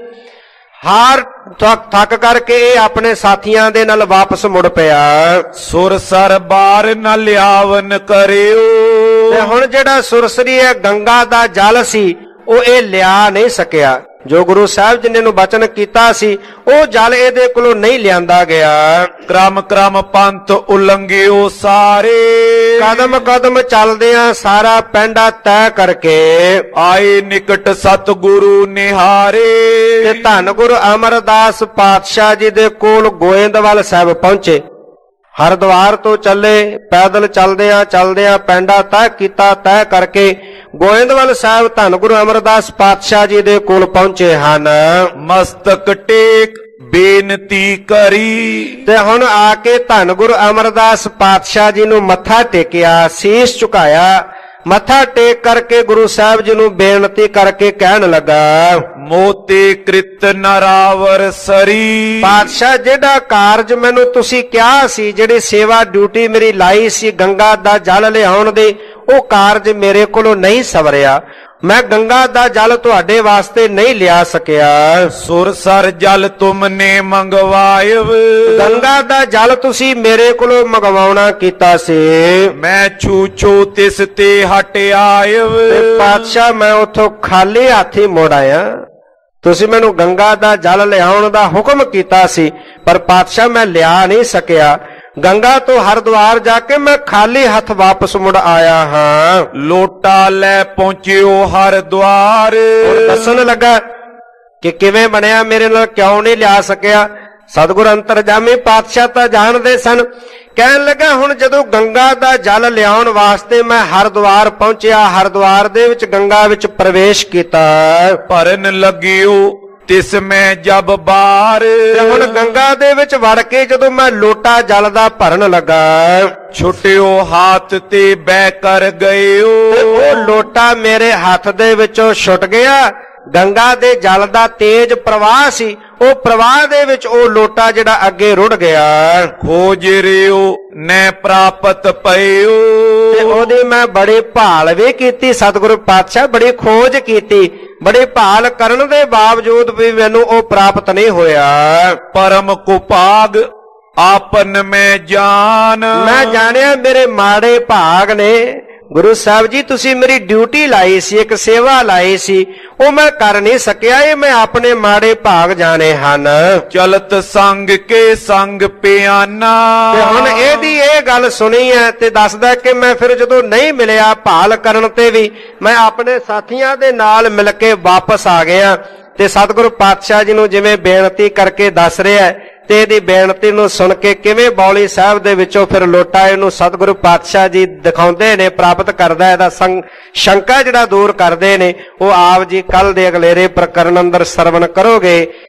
ਹਾਰ ਥੱਕ ਕਰਕੇ ਇਹ ਆਪਣੇ ਸਾਥੀਆਂ ਦੇ ਨਾਲ ਵਾਪਸ ਮੁੜ ਪਿਆ। ਸੁਰ ਸਰ ਬਾਰ ਨ ਲਿਆਵਨ ਕਰਿਓ। ਤੇ ਹੁਣ ਜਿਹੜਾ ਸੁਰਸਰੀ ਹੈ ਗੰਗਾ ਦਾ ਜਲ ਸੀ ਉਹ ਇਹ ਲਿਆ ਨਹੀਂ ਸਕਿਆ। ਜੋ ਗੁਰੂ ਸਾਹਿਬ ਜੀ ਨੇ ਨੂੰ ਬਚਨ ਕੀਤਾ ਸੀ ਉਹ ਜਲ ਇਹਦੇ ਕੋਲੋਂ ਨਹੀਂ ਲਿਆਂਦਾ ਗਿਆ। ਕ੍ਰਮ ਕ੍ਰਮ ਪੰਥ ਉਲੰਘਿਓ ਸਾਰੇ। ਕਦਮ ਕਦਮ ਚੱਲਦਿਆਂ ਸਾਰਾ ਪੈਂਡਾ ਤੈਅ ਕਰਕੇ ਆਏ ਨਿਕਟ ਸਤਿਗੁਰੂ ਨਿਹਾਰੇ। ਤੇ ਧੰਨ ਗੁਰੂ ਅਮਰਦਾਸ ਪਾਤਸ਼ਾਹ ਜੀ ਦੇ ਕੋਲ ਗੋਇੰਦਵਾਲ ਸਾਹਿਬ ਪਹੁੰਚੇ। ਹਰਿਦੁਆਰ ਤੋਂ ਚੱਲੇ, ਪੈਦਲ ਚੱਲਦਿਆਂ ਪੈਂਡਾ ਤੈਅ ਕੀਤਾ, ਤੈਅ ਕਰਕੇ ਗੋਇੰਦਵਾਲ ਸਾਹਿਬ ਧੰਨ ਗੁਰੂ ਅਮਰਦਾਸ ਪਾਤਸ਼ਾਹ ਜੀ ਦੇ ਕੋਲ ਪਹੁੰਚੇ ਹਨ। ਮਸਤਕ ਟੇਕ ਬੇਨਤੀ ਕਰੀ। ਤੇ ਹੁਣ ਆ ਕੇ ਧੰਨ ਗੁਰੂ ਅਮਰਦਾਸ ਪਾਤਸ਼ਾਹ ਜੀ ਨੂੰ ਮੱਥਾ ਟੇਕਿਆ, ਸੀਸ ਝੁਕਾਇਆ। ਮੱਥਾ ਟੇਕ ਕਰਕੇ ਗੁਰੂ ਸਾਹਿਬ ਜੀ ਨੂੰ ਬੇਨਤੀ ਕਰਕੇ ਕਹਿਣ ਲੱਗਾ, ਮੋਤੇ ਕ੍ਰਿਤ ਨਰਾਵਰ ਸਰੀ। ਪਾਤਸ਼ਾਹ ਜਿਹੜਾ ਕਾਰਜ ਮੈਨੂੰ ਤੁਸੀਂ ਕਿਹਾ ਸੀ, ਜਿਹੜੀ ਸੇਵਾ ਡਿਊਟੀ ਮੇਰੀ ਲਾਈ ਸੀ ਗੰਗਾ ਦਾ ਜਲ ਲਿਆਉਣ ਦੀ, ਉਹ ਕਾਰਜ ਮੇਰੇ ਕੋਲੋਂ ਨਹੀਂ ਸਵਰਿਆ। ਮੈਂ ਗੰਗਾ ਦਾ ਜਲ ਤੁਹਾਡੇ ਵਾਸਤੇ ਨਹੀਂ ਲਿਆ ਸਕਿਆ। ਸੁਰ ਸਰ ਜਲ ਤੁਮਨੇ ਮੰਗਵਾਇਵ। ਗੰਗਾ ਦਾ ਜਲ ਤੁਸੀਂ ਮੇਰੇ ਕੋਲੋਂ ਮੰਗਵਾਉਣਾ ਕੀਤਾ ਸੀ। ਮੈਂ ਛੂਛੋ ਤਿਸ ਤੇ ਹਟ ਆਇਵ। ਪਾਤਸ਼ਾਹ ਮੈਂ ਉੱਥੋਂ ਖਾਲੀ ਹੱਥੀ ਮੁੜ ਆਇਆ। ਤੁਸੀਂ ਮੈਨੂੰ ਗੰਗਾ ਦਾ ਜਲ ਲਿਆਉਣ ਦਾ ਹੁਕਮ ਕੀਤਾ ਸੀ, ਪਰ ਪਾਤਸ਼ਾਹ ਮੈਂ ਲਿਆ ਨਹੀਂ ਸਕਿਆ। ਗੰਗਾ ਤੋਂ ਹਰਿਦੁਆਰ ਜਾ ਕੇ ਮੈਂ ਖਾਲੀ ਹੱਥ ਵਾਪਸ ਮੁੜ ਆਇਆ ਹਾਂ। ਲੋਟਾ ਲੈ ਪਹੁੰਚਿਓ ਹਰਿਦੁਆਰ। ਦੱਸਣ ਲੱਗਾ ਕਿ ਕਿਵੇਂ ਬਣਿਆ, ਮੇਰੇ ਨਾਲ ਕਿਉਂ ਨਹੀਂ ਲਿਆ ਸਕਿਆ। ਸਤਿਗੁਰ ਅੰਤਰਜਾਮੀ ਪਾਤਸ਼ਾਹ ਤਾਂ ਜਾਣਦੇ ਸਨ। ਕਹਿਣ ਲੱਗਾ ਹੁਣ ਜਦੋਂ ਗੰਗਾ ਦਾ ਜਲ ਲਿਆਉਣ ਵਾਸਤੇ ਮੈਂ ਹਰਿਦੁਆਰ ਪਹੁੰਚਿਆ, ਹਰਿਦੁਆਰ ਦੇ ਵਿੱਚ ਗੰਗਾ ਵਿੱਚ ਪ੍ਰਵੇਸ਼ ਕੀਤਾ। ਭਰਨ ਲੱਗਿਓ ਤਿਸ ਮੈਂ ਜਬ ਬਾਰ ਤੇ ਹੁਣ ਗੰਗਾ ਦੇ ਵਿੱਚ ਵੜ ਕੇ ਜਦੋਂ ਮੈਂ ਲੋਟਾ ਜਲ ਦਾ ਭਰਨ ਲੱਗਾ ਛੁੱਟਿਓ ਹੱਥ ਤੇ ਬਹਿ ਕਰ ਤੇ ਗਇਓ ਉਹ ਲੋਟਾ ਮੇਰੇ ਹੱਥ ਦੇ ਵਿੱਚੋਂ ਛੁੱਟ ਗਿਆ। ਗੰਗਾ ਦੇ ਜਲ ਦਾ ਤੇਜ਼ ਪ੍ਰਵਾਹ ਸੀ, ਉਹ ਪ੍ਰਵਾਹ ਦੇ ਵਿੱਚ ਉਹ ਲੋਟਾ ਜਿਹੜਾ ਅੱਗੇ ਰੁੜ ਗਿਆ। ਖੋਜ ਰਿਓ ਨੈ ਪ੍ਰਾਪਤ ਤੇ ਪਇਓ ਉਹਦੀ ਮੈਂ ਬੜੀ ਭਾਲ ਵੀ ਕੀਤੀ, ਸਤਿਗੁਰੂ ਪਾਤਸ਼ਾਹ ਬੜੀ ਖੋਜ ਕੀਤੀ, ਬੜੀ ਭਾਲ ਕਰਨ ਦੇ ਬਾਵਜੂਦ ਵੀ ਮੈਨੂੰ ਉਹ ਪ੍ਰਾਪਤ ਨਹੀਂ ਹੋਇਆ। ਪਰਮ ਕੁਪਾਗ ਆਪਨ ਮੈਂ ਜਾਨ ਮੈਂ ਜਾਣਿਆ ਮੇਰੇ ਮਾੜੇ ਭਾਗ ਨੇ। ਗੁਰੂ ਸਾਹਿਬ ਜੀ ਤੁਸੀਂ ਮੇਰੀ ਡਿਊਟੀ ਲਾਈ ਸੀ, ਇੱਕ ਸੇਵਾ ਲਾਈ ਸੀ, ਉਹ ਮੈਂ ਕਰ ਨਹੀਂ ਸਕਿਆ, ਇਹ ਮੈਂ ਆਪਣੇ ਮਾੜੇ ਭਾਗ ਜਾਣੇ ਹਨ। ਚਲਤ ਸੰਗ ਕੇ ਸੰਗ ਪਿਆਨਾ ਤੇ ਹੁਣ ਇਹਦੀ ਇਹ ਗੱਲ ਸੁਣੀ ਹੈ ਤੇ ਦੱਸਦਾ ਕਿ ਮੈਂ ਫਿਰ ਜਦੋਂ ਨਹੀਂ ਮਿਲਿਆ ਭਾਲ ਕਰਨ ਤੇ ਵੀ ਮੈਂ ਆਪਣੇ ਸਾਥੀਆਂ ਦੇ ਨਾਲ ਮਿਲ ਕੇ ਵਾਪਸ ਆ ਗਿਆ। ਤੇ ਸਤਿਗੁਰੂ ਪਾਤਸ਼ਾਹ ਜੀ ਨੂੰ ਜਿਵੇਂ ਬੇਨਤੀ ਕਰਕੇ ਦੱਸ ਰਿਹਾ ਹੈ ਤੇ ਇਹਦੀ ਬੇਨਤੀ ਨੂੰ ਸੁਣ ਕੇ ਕਿਵੇਂ ਬੌਲੀ ਸਾਹਿਬ ਦੇ ਵਿੱਚੋਂ ਫਿਰ ਲੋਟਾ ਇਹਨੂੰ ਸਤਿਗੁਰੂ ਪਾਤਸ਼ਾਹ ਜੀ ਦਿਖਾਉਂਦੇ ਨੇ, ਪ੍ਰਾਪਤ ਕਰਦਾ, ਇਹਦਾ ਸ਼ੰਕਾ ਜਿਹੜਾ ਦੂਰ ਕਰਦੇ ਨੇ, ਉਹ ਆਪ ਜੀ ਕੱਲ ਦੇ ਅਗਲੇਰੇ ਪ੍ਰਕਰਨ ਅੰਦਰ ਸਰਵਣ ਕਰੋਗੇ।